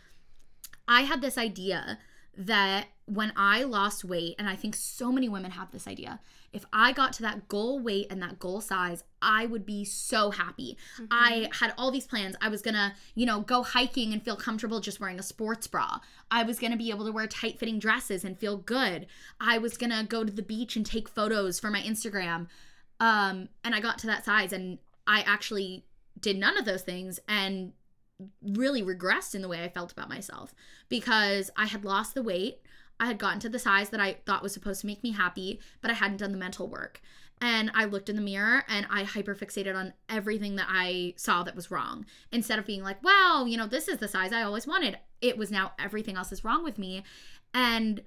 I had this idea that when I lost weight, and I think so many women have this idea, if I got to that goal weight and that goal size, I would be so happy. Mm-hmm. I had all these plans. I was gonna, you know, go hiking and feel comfortable just wearing a sports bra. I was gonna be able to wear tight-fitting dresses and feel good. I was gonna go to the beach and take photos for my Instagram. And I got to that size, and I actually did none of those things and really regressed in the way I felt about myself because I had lost the weight. I had gotten to the size that I thought was supposed to make me happy, but I hadn't done the mental work. And I looked in the mirror and I hyperfixated on everything that I saw that was wrong. Instead of being like, wow, you know, this is the size I always wanted. It was now everything else is wrong with me. And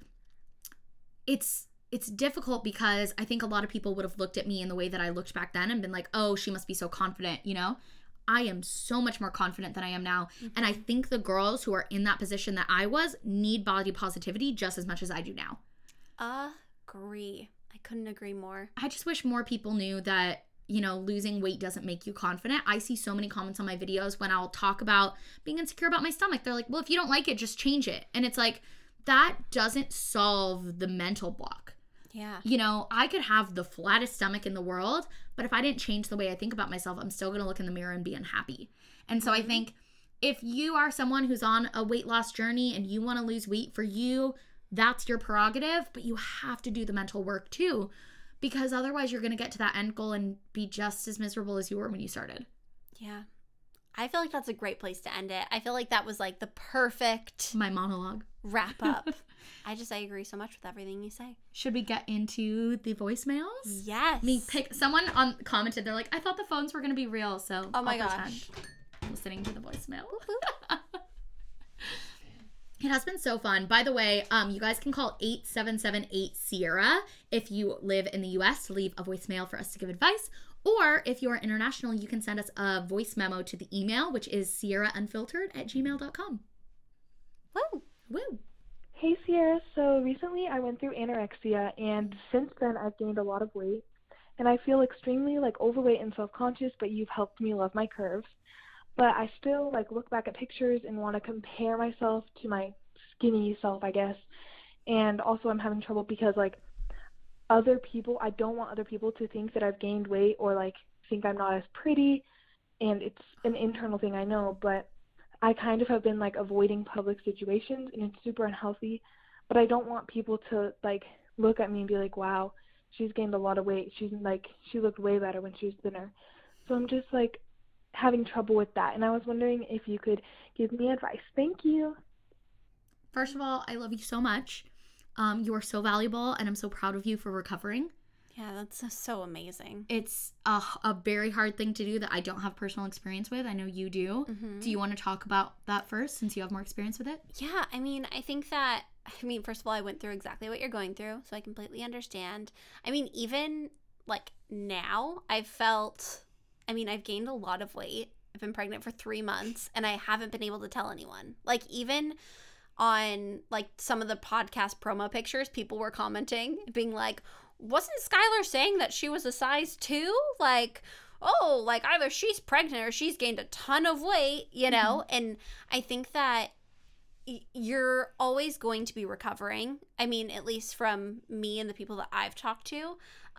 it's difficult because I think a lot of people would have looked at me in the way that I looked back then and been like, oh, she must be so confident, you know? I am so much more confident than I am now. Mm-hmm. And I think the girls who are in that position that I was need body positivity just as much as I do now. Agree. I couldn't agree more. I just wish more people knew that, you know, losing weight doesn't make you confident. I see so many comments on my videos when I'll talk about being insecure about my stomach. They're like, well, if you don't like it, just change it. And it's like, that doesn't solve the mental block. Yeah. You know, I could have the flattest stomach in the world, but if I didn't change the way I think about myself, I'm still going to look in the mirror and be unhappy. And so I think if you are someone who's on a weight loss journey and you want to lose weight, for you, that's your prerogative, but you have to do the mental work too, because otherwise you're going to get to that end goal and be just as miserable as you were when you started. Yeah. I feel like that's a great place to end it. I feel like that was like the perfect my monologue wrap up. I agree so much with everything you say. Should we get into the voicemails? Yes. Someone commented, they're like, I thought the phones were going to be real, so oh my gosh. Listening to the voicemail. It has been so fun. By the way, you guys can call 8778-SIERRA if you live in the US to leave a voicemail for us to give advice. Or if you are international, you can send us a voice memo to the email, which is sierraunfiltered@gmail.com. Woo! Woo! Hey, Sierra. So recently I went through anorexia, and since then I've gained a lot of weight. And I feel extremely overweight and self-conscious, but you've helped me love my curves. But I still look back at pictures and want to compare myself to my skinny self, I guess. And also I'm having trouble because other people, I don't want other people to think that I've gained weight or think I'm not as pretty. and it's an internal thing, I know, but I kind of have been like avoiding public situations, and it's super unhealthy. But I don't want people to like look at me and be like, wow, she's gained a lot of weight. She looked way better when she was thinner. So I'm just like having trouble with that. And I was wondering if you could give me advice. Thank you. First of all, I love you so much. You are so valuable, and I'm so proud of you for recovering. Yeah, that's so amazing. It's a very hard thing to do that I don't have personal experience with. I know you do. Mm-hmm. Do you want to talk about that first, since you have more experience with it? Yeah, I mean, first of all, I went through exactly what you're going through, so I completely understand. I mean, even like now, I've gained a lot of weight. I've been pregnant for 3 months, and I haven't been able to tell anyone. Like, even on like some of the podcast promo pictures, people were commenting, being like, wasn't Skylar saying that she was a size 2? Like, oh, like either she's pregnant or she's gained a ton of weight, you know? Mm-hmm. And I think that you're always going to be recovering. I mean, at least from me and the people that I've talked to,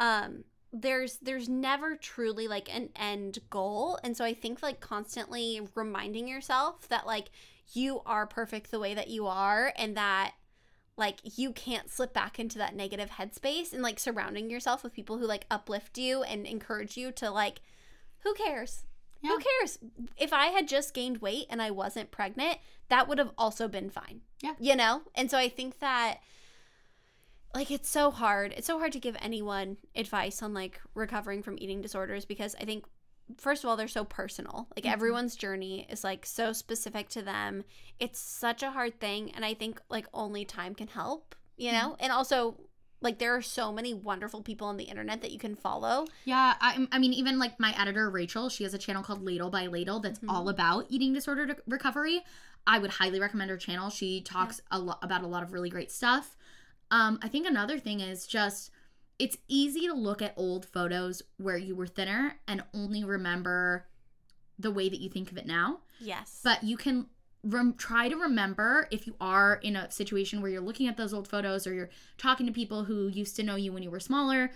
there's never truly like an end goal. And so I think like constantly reminding yourself that like you are perfect the way that you are, and that like you can't slip back into that negative headspace, and like surrounding yourself with people who like uplift you and encourage you to like, who cares? Yeah. Who cares? If I had just gained weight and I wasn't pregnant, that would have also been fine. Yeah. You know? And so I think that like it's so hard. It's so hard to give anyone advice on like recovering from eating disorders, because I think first of all, they're so personal. Like everyone's journey is like so specific to them. It's such a hard thing, and I think like only time can help, you know? And also like there are so many wonderful people on the internet that you can follow. Yeah, I mean, even like my editor Rachel, she has a channel called Ladle by Ladle that's all about eating disorder recovery. I would highly recommend her channel. She talks about a lot of really great stuff. I think another thing is just, it's easy to look at old photos where you were thinner and only remember the way that you think of it now. Yes. But you can try to remember, if you are in a situation where you're looking at those old photos or you're talking to people who used to know you when you were smaller,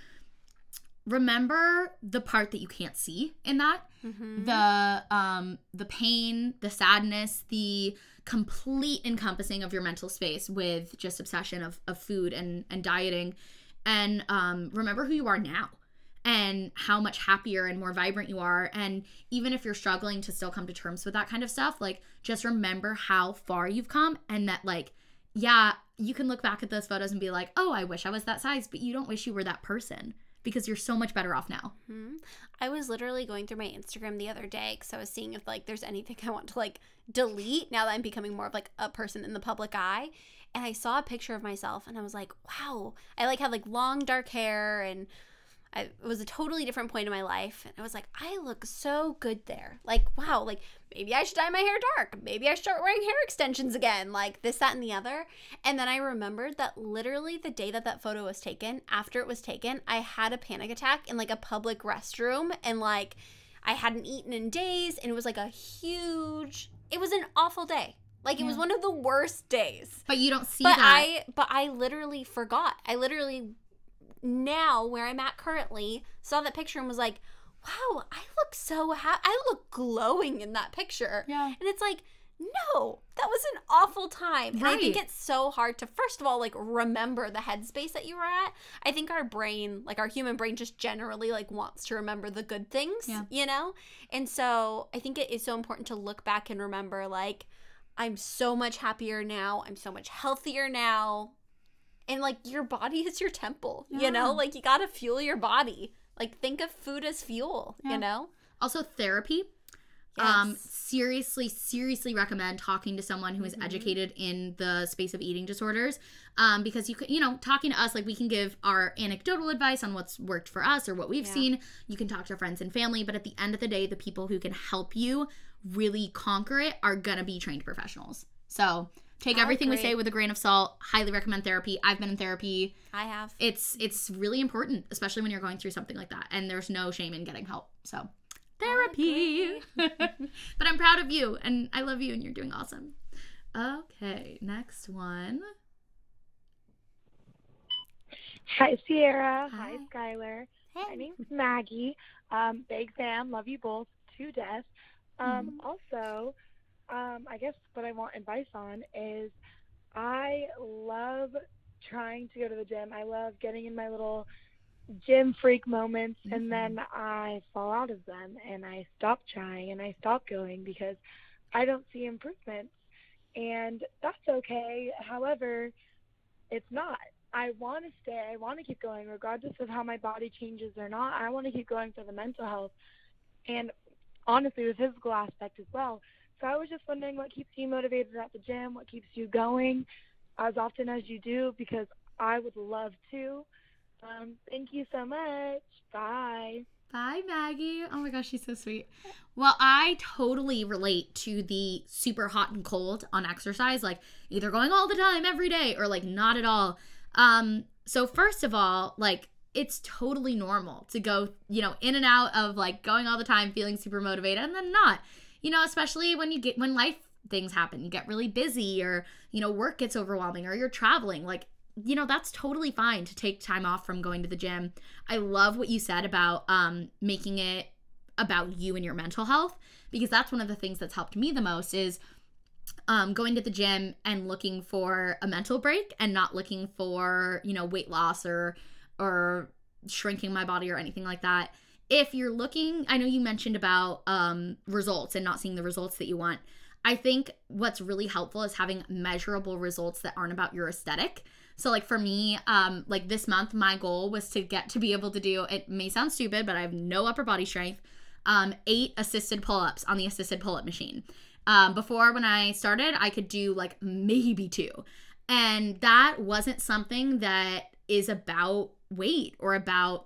remember the part that you can't see in that. Mm-hmm. The pain, the sadness, the complete encompassing of your mental space with just obsession of food and dieting. And remember who you are now and how much happier and more vibrant you are. And even if you're struggling to still come to terms with that kind of stuff, like just remember how far you've come, and that like, yeah, you can look back at those photos and be like, oh, I wish I was that size, but you don't wish you were that person, because you're so much better off now. Mm-hmm. I was literally going through my Instagram the other day because I was seeing if like there's anything I want to like delete now that I'm becoming more of like a person in the public eye. And I saw a picture of myself and I was like, wow, I like had like long dark hair, and it was a totally different point in my life. And I was like, I look so good there. Like, wow, like maybe I should dye my hair dark. Maybe I should start wearing hair extensions again, like this, that, and the other. And then I remembered that literally the day that that photo was taken, after it was taken, I had a panic attack in like a public restroom, and like I hadn't eaten in days, and it was like it was an awful day. Like, it was one of the worst days. But you don't see that. But I literally forgot. I literally, now where I'm at currently, saw that picture and was like, wow, I look so happy. I look glowing in that picture. Yeah. And it's like, no, that was an awful time. And I think it's so hard to, first of all, like, remember the headspace that you were at. I think our brain, like, our human brain just generally, like, wants to remember the good things, you know? And so I think it is so important to look back and remember, like, I'm so much happier now. I'm so much healthier now. And, like, your body is your temple, you know? Like, you got to fuel your body. Like, think of food as fuel, you know? Also, therapy. Yes. Seriously recommend talking to someone who is educated in the space of eating disorders. Because you know, talking to us, like, we can give our anecdotal advice on what's worked for us or what we've seen. You can talk to friends and family, but at the end of the day, the people who can help you really conquer it are gonna be trained professionals. So take everything we say with a grain of salt. Highly recommend therapy. I've been in therapy. I have. It's really important, especially when you're going through something like that. And there's no shame in getting help. So therapy. But I'm proud of you, and I love you, and you're doing awesome. Okay, next one. Hi, Sierra. Hi, Hi. Skylar. Hey. My name's Maggie. Big fan. Love you both to death. Also, I guess what I want advice on is I love trying to go to the gym. I love getting in my little gym freak moments, and then I fall out of them, and I stop trying, and I stop going because I don't see improvements, and that's okay. However, it's not. I want to stay. I want to keep going regardless of how my body changes or not. I want to keep going for the mental health and honestly the physical aspect as well. So I was just wondering what keeps you motivated at the gym, what keeps you going as often as you do, because I would love to. Thank you so much. Bye. Bye, Maggie. Oh my gosh, she's so sweet. Well, I totally relate to the super hot and cold on exercise, like either going all the time every day or like not at all. So first of all, like it's totally normal to go, you know, in and out of like going all the time, feeling super motivated and then not, you know, especially when life things happen, you get really busy or, you know, work gets overwhelming or you're traveling, like, you know, that's totally fine to take time off from going to the gym. I love what you said about making it about you and your mental health, because that's one of the things that's helped me the most is going to the gym and looking for a mental break and not looking for, you know, weight loss or shrinking my body or anything like that. If you're looking, I know you mentioned about results and not seeing the results that you want. I think what's really helpful is having measurable results that aren't about your aesthetic. So like for me, like this month, my goal was to get to be able to do, it may sound stupid, but I have no upper body strength, 8 assisted pull-ups on the assisted pull-up machine. Before when I started, I could do like maybe 2. And that wasn't something that is about weight or about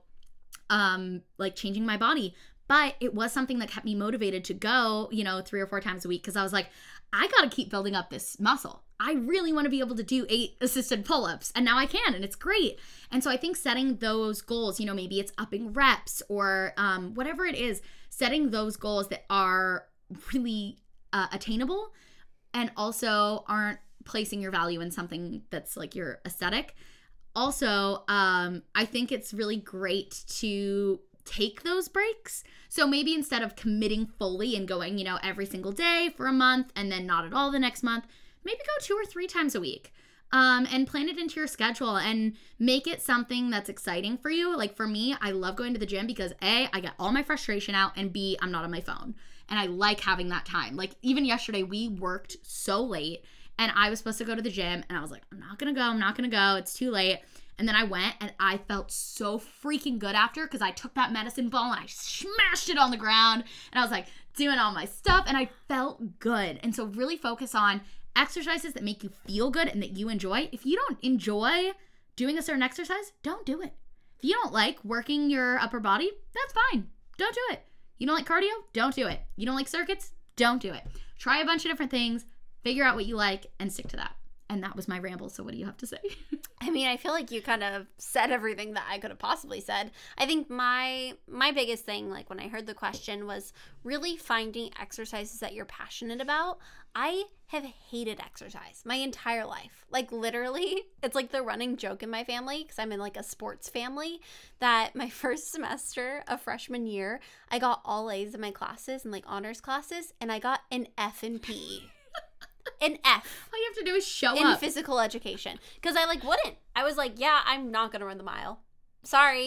like changing my body. But it was something that kept me motivated to go, you know, 3 or 4 times a week because I was like, I got to keep building up this muscle. I really want to be able to do 8 assisted pull-ups, and now I can, and it's great. And so I think setting those goals, you know, maybe it's upping reps or whatever it is, setting those goals that are really attainable and also aren't placing your value in something that's like your aesthetic. Also, I think it's really great to take those breaks. So maybe instead of committing fully and going, you know, every single day for a month and then not at all the next month, maybe go 2 or 3 times a week and plan it into your schedule and make it something that's exciting for you. Like for me, I love going to the gym because A, I get all my frustration out, and B, I'm not on my phone. And I like having that time. Like even yesterday, we worked so late and I was supposed to go to the gym and I was like, I'm not going to go. It's too late. And then I went and I felt so freaking good after because I took that medicine ball and I smashed it on the ground and I was like doing all my stuff and I felt good. And so really focus on exercises that make you feel good and that you enjoy. If you don't enjoy doing a certain exercise, don't do it. If you don't like working your upper body, that's fine. Don't do it. You don't like cardio? Don't do it. You don't like circuits? Don't do it. Try a bunch of different things, figure out what you like, and stick to that. And that was my ramble, so what do you have to say? I mean, I feel like you kind of said everything that I could have possibly said. I think my biggest thing, like when I heard the question, was really finding exercises that you're passionate about. I have hated exercise my entire life. Like literally, it's like the running joke in my family, because I'm in like a sports family, that my first semester of freshman year, I got all A's in my classes and like honors classes, and I got an F in PE. An F. All you have to do is show in up. Physical education. Because I like wouldn't. I was like, yeah, I'm not going to run the mile. Sorry.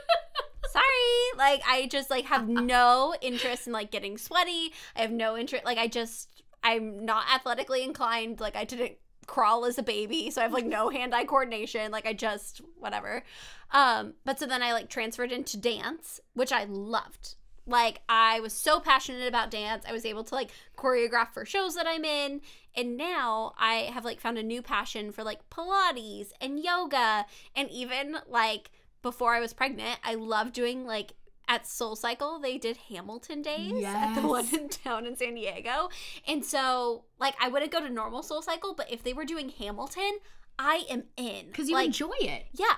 Sorry. Like I just like have no interest in like getting sweaty. I have no interest. Like I'm not athletically inclined. Like I didn't crawl as a baby. So I have like no hand-eye coordination. Like I just, whatever. But so then I like transferred into dance, which I loved. Like, I was so passionate about dance. I was able to, like, choreograph for shows that I'm in. And now I have, like, found a new passion for, like, Pilates and yoga. And even, like, before I was pregnant, I loved doing, like, at SoulCycle, they did Hamilton days at the one in town in San Diego. And so, like, I wouldn't go to normal SoulCycle, but if they were doing Hamilton, I am in. Because you like, enjoy it. Yeah,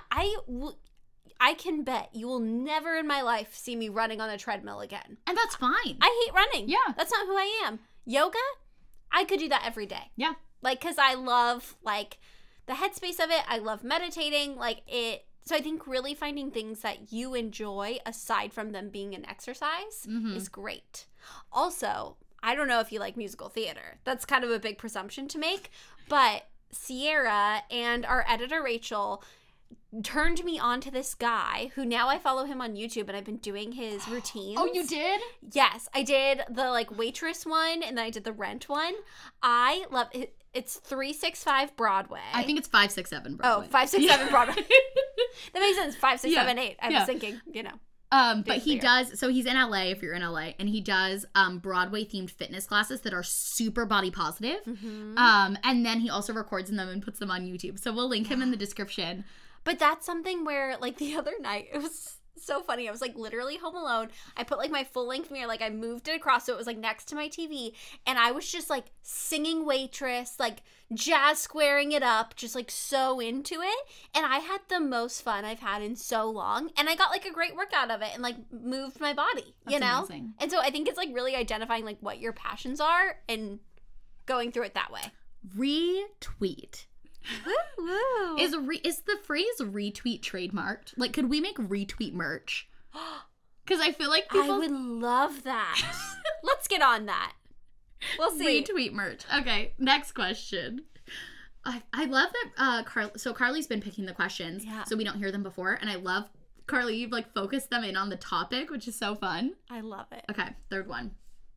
I can bet you will never in my life see me running on a treadmill again. And that's fine. I hate running. Yeah. That's not who I am. Yoga, I could do that every day. Yeah. Like, because I love, like, the headspace of it. I love meditating. Like, it So I think really finding things that you enjoy aside from them being an exercise is great. Also, I don't know if you like musical theater. That's kind of a big presumption to make, but Sierra and our editor Rachel turned me on to this guy who now I follow him on YouTube, and I've been doing his routines. Oh, you did? Yes, I did the like waitress one, and then I did the rent one. I love it. It's 365 Broadway. I think it's 567 Broadway. Oh, 567 Broadway. That makes sense. 5, 6, 7, 8. I was thinking, you know. But he does, so he's in LA if you're in LA, and he does Broadway themed fitness classes that are super body positive. And then he also records them and puts them on YouTube. So we'll link him in the description. But that's something where, like, the other night, it was so funny. I was, like, literally home alone. I put, like, my full-length mirror, like, I moved it across so it was, like, next to my TV. And I was just, like, singing Waitress, like, jazz squaring it up, just, like, so into it. And I had the most fun I've had in so long. And I got, like, a great workout of it and, like, moved my body, you know? Amazing. And so I think it's, like, really identifying, like, what your passions are and going through it that way. Retweet. Woo, woo. Is the phrase retweet trademarked? Like, could we make retweet merch? Because I feel like people... I would love that. Let's get on that. We'll see. Retweet merch. Okay, next question. I love that Carly's been picking the questions so we don't hear them before, and I love, Carly, you've like focused them in on the topic, which is so fun. I love it. Okay, third one.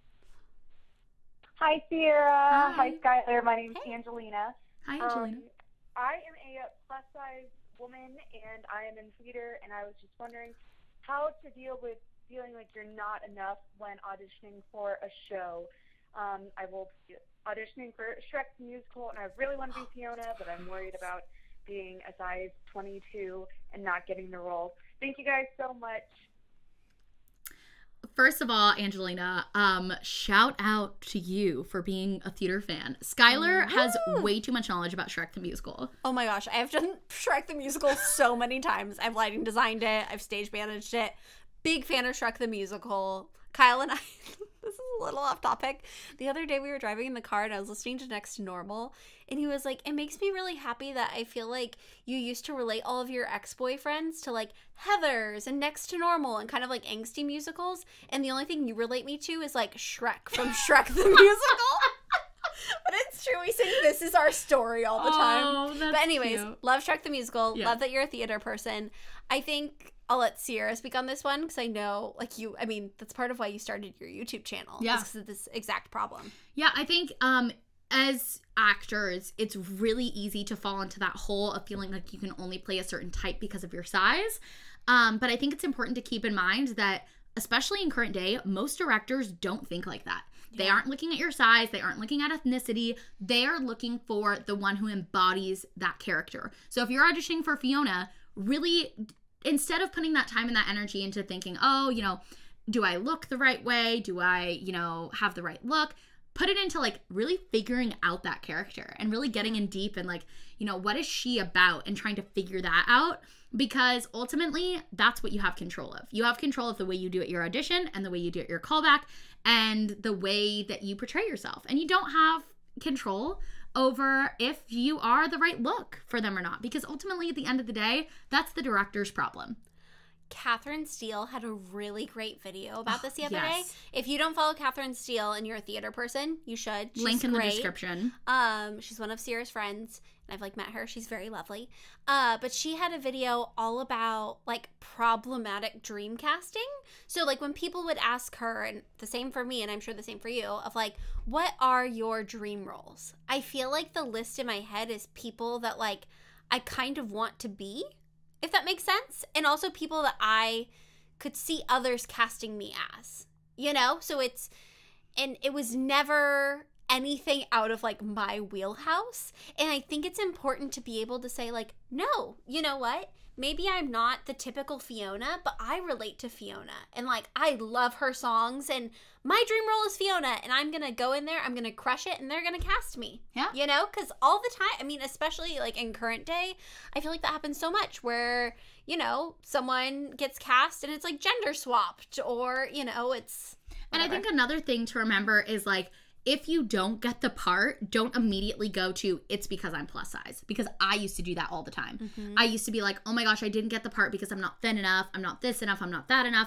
Hi, Sierra. Hi. Hi, Skylar. My name's Angelina. Hi, Angelina. I am a plus-size woman, and I am in theater, and I was just wondering how to deal with feeling like you're not enough when auditioning for a show. I will be auditioning for Shrek the Musical, and I really want to be Fiona, but I'm worried about being a size 22 and not getting the role. Thank you guys so much. First of all, Angelina, shout out to you for being a theater fan. Skylar has way too much knowledge about Shrek the Musical. Oh my gosh, I've done Shrek the Musical so many times. I've lighting designed it. I've stage managed it. Big fan of Shrek the Musical. Kyle and I, this is a little off topic. The other day we were driving in the car and I was listening to Next to Normal, and he was like, it makes me really happy that I feel like you used to relate all of your ex-boyfriends to like Heathers and Next to Normal and kind of like angsty musicals, and the only thing you relate me to is like Shrek from Shrek the Musical. But it's true, we sing This Is Our Story all the time. That's but anyways, cute. love Shrek the Musical. Yeah. Love that you're a theater person. I think I'll let Sierra speak on this one because I know, like, you, I mean, that's part of why you started your YouTube channel. Yeah. Because of this exact problem. Yeah, I think as actors, it's really easy to fall into that hole of feeling like you can only play a certain type because of your size. But I think it's important to keep in mind that, especially in current day, most directors don't think like that. They aren't looking at your size. They aren't looking at ethnicity. They are looking for the one who embodies that character. So if you're auditioning for Fiona, really, instead of putting that time and that energy into thinking, oh, you know, do I look the right way? Do I, you know, have the right look? Put it into like really figuring out that character and really getting in deep and like, you know, what is she about, and trying to figure that out, because ultimately that's what you have control of. You have control of the way you do at your audition and the way you do at your callback and the way that you portray yourself. And you don't have control over if you are the right look for them or not, because ultimately at the end of the day, that's the director's problem. Catherine Steele had a really great video about this the other yes. day. If you don't follow Catherine Steele and you're a theater person, you should. She's Link in great. the description. She's one of Sierra's friends, and I've like met her. She's very lovely. But she had a video all about like problematic dream casting. So like when people would ask her, and the same for me, and I'm sure the same for you, of like, what are your dream roles? I feel like the list in my head is people that like I kind of want to be, if that makes sense. And also people that I could see others casting me as, you know? So it was never anything out of like my wheelhouse. And I think it's important to be able to say like, no, you know what? Maybe I'm not the typical Fiona, but I relate to Fiona. And like, I love her songs, and my dream role is Fiona, and I'm going to go in there, I'm going to crush it, and they're going to cast me. Yeah. You know, because all the time, I mean, especially like in current day, I feel like that happens so much where, you know, someone gets cast and it's like gender swapped, or, you know, it's whatever. And I think another thing to remember is like, if you don't get the part, don't immediately go to, it's because I'm plus size. Because I used to do that all the time. Mm-hmm. I used to be like, oh my gosh, I didn't get the part because I'm not thin enough. I'm not this enough. I'm not that enough.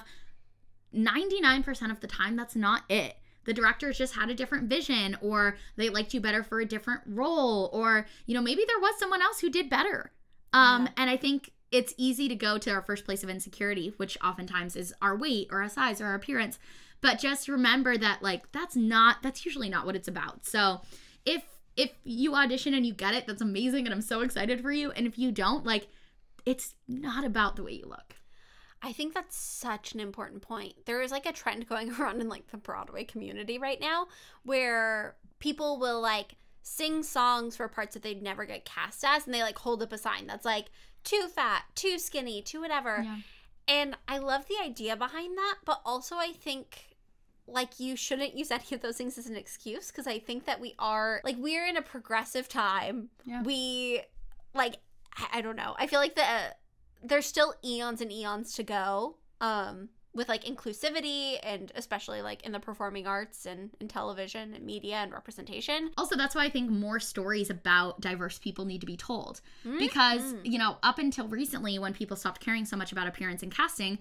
99% of the time, that's not it. The directors just had a different vision, or they liked you better for a different role, or, you know, maybe there was someone else who did better. And I think it's easy to go to our first place of insecurity, which oftentimes is our weight or our size or our appearance. But just remember that, like, that's usually not what it's about. So if you audition and you get it, that's amazing, and I'm so excited for you. And if you don't, like, it's not about the way you look. I think that's such an important point. There is like a trend going around in like the Broadway community right now where people will like sing songs for parts that they'd never get cast as, and they like hold up a sign that's like too fat, too skinny, too whatever. Yeah. And I love the idea behind that, but also I think like you shouldn't use any of those things as an excuse, because I think that we're in a progressive time. Yeah. We like, I don't know. I feel like there's still eons and eons to go with like inclusivity, and especially like in the performing arts and in television and media and representation. Also, that's why I think more stories about diverse people need to be told. Because, you know, up until recently, when people stopped caring so much about appearance and casting,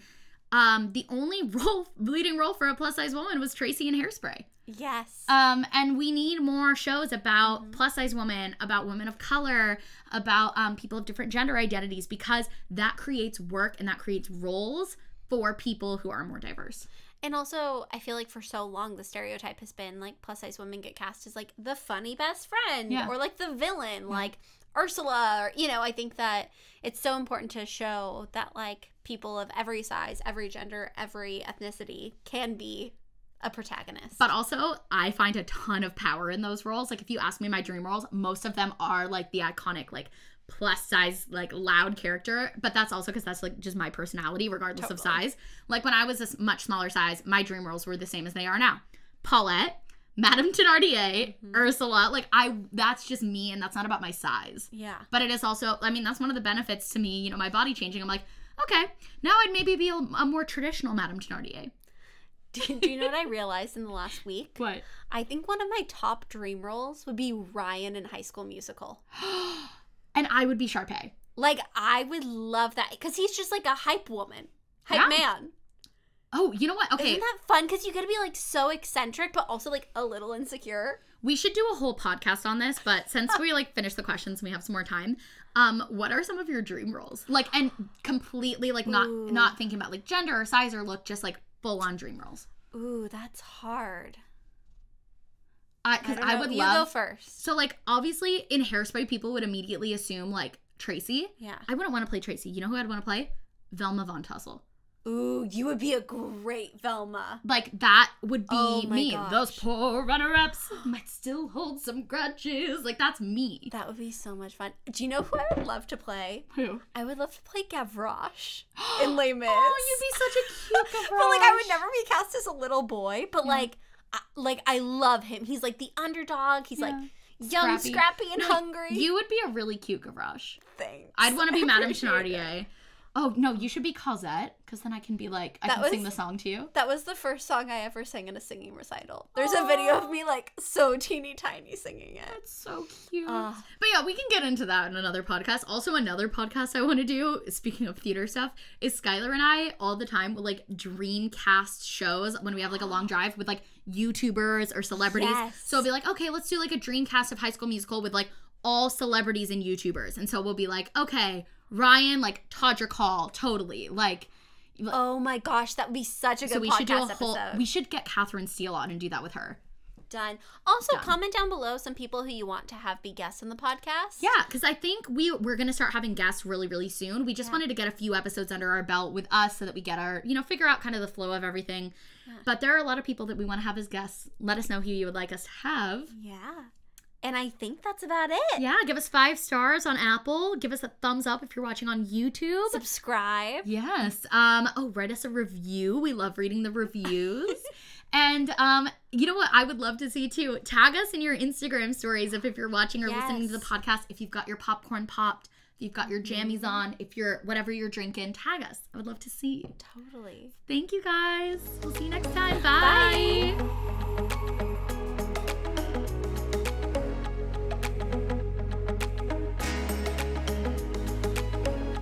the only leading role for a plus size woman was Tracy in Hairspray. Yes. And we need more shows about plus size women, about women of color, about people of different gender identities, because that creates work and that creates roles for people who are more diverse. And also, I feel like for so long, the stereotype has been like plus size women get cast as like the funny best friend or like the villain, like Ursula, or, you know, I think that it's so important to show that like people of every size, every gender, every ethnicity can be a protagonist. But also, I find a ton of power in those roles. Like, if you ask me my dream roles, most of them are like the iconic, like plus size, like loud character. But that's also because that's like just my personality, regardless of size. Like, when I was a much smaller size, my dream roles were the same as they are now. Paulette, Madame Thénardier, Ursula, like that's just me, and that's not about my size. Yeah. But it is also, I mean, that's one of the benefits to me, you know, my body changing. I'm like, okay, now I'd maybe be a more traditional Madame Thénardier. Do you know what I realized in the last week? What? I think one of my top dream roles would be Ryan in High School Musical. And I would be Sharpay. Like, I would love that, because he's just like a hype woman. Hype man. Oh, you know what? Okay. Isn't that fun? Because you get to be like so eccentric, but also like a little insecure. We should do a whole podcast on this, but since we like finished the questions and we have some more time, what are some of your dream roles? Like, and completely like not thinking about like gender or size or look, just like full on dream roles. Ooh, that's hard. Because I would you love. You go first. So like, obviously in Hairspray, people would immediately assume like Tracy. Yeah. I wouldn't want to play Tracy. You know who I'd want to play? Velma Von Tussle. Ooh, you would be a great Velma. Like, that would be me. Gosh. Those poor runner-ups might still hold some grudges. Like, that's me. That would be so much fun. Do you know who I would love to play? Who? I would love to play Gavroche in Les Mis. Oh, you'd be such a cute Gavroche. But, like, I would never be cast as a little boy. But, like, I love him. He's, like, the underdog. He's, like, young, scrappy, and hungry. You would be a really cute Gavroche. Thanks. I'd want to be Madame Thénardier. Oh, no, you should be Cosette, because then I can be like, I can sing the song to you. That was the first song I ever sang in a singing recital. There's a video of me, like, so teeny tiny singing it. That's so cute. But yeah, we can get into that in another podcast. Also, another podcast I want to do, speaking of theater stuff, is Skylar and I all the time will, like, dream cast shows when we have, like, a long drive with, like, YouTubers or celebrities. Yes. So it'll be like, okay, let's do, like, a dream cast of High School Musical with, like, all celebrities and YouTubers. And so we'll be like, okay, Ryan, like, Todrick Hall, totally. Like, oh my gosh, that would be such a good we podcast should do episode. We should get Catherine Steele on and do that with her. Done. Also, comment down below some people who you want to have be guests on the podcast. Yeah, because I think we're going to start having guests really, really soon. We just wanted to get a few episodes under our belt with us so that we get our, figure out kind of the flow of everything. Yeah. But there are a lot of people that we want to have as guests. Let us know who you would like us to have. Yeah. And I think that's about it. Yeah, give us 5 stars on Apple. Give us a thumbs up if you're watching on YouTube. Subscribe. Yes. Write us a review. We love reading the reviews. And you know what I would love to see too? Tag us in your Instagram stories if you're watching or listening to the podcast. If you've got your popcorn popped, if you've got your jammies on, if you're whatever you're drinking, tag us. I would love to see you. Totally. Thank you guys. We'll see you next time. Bye. Bye.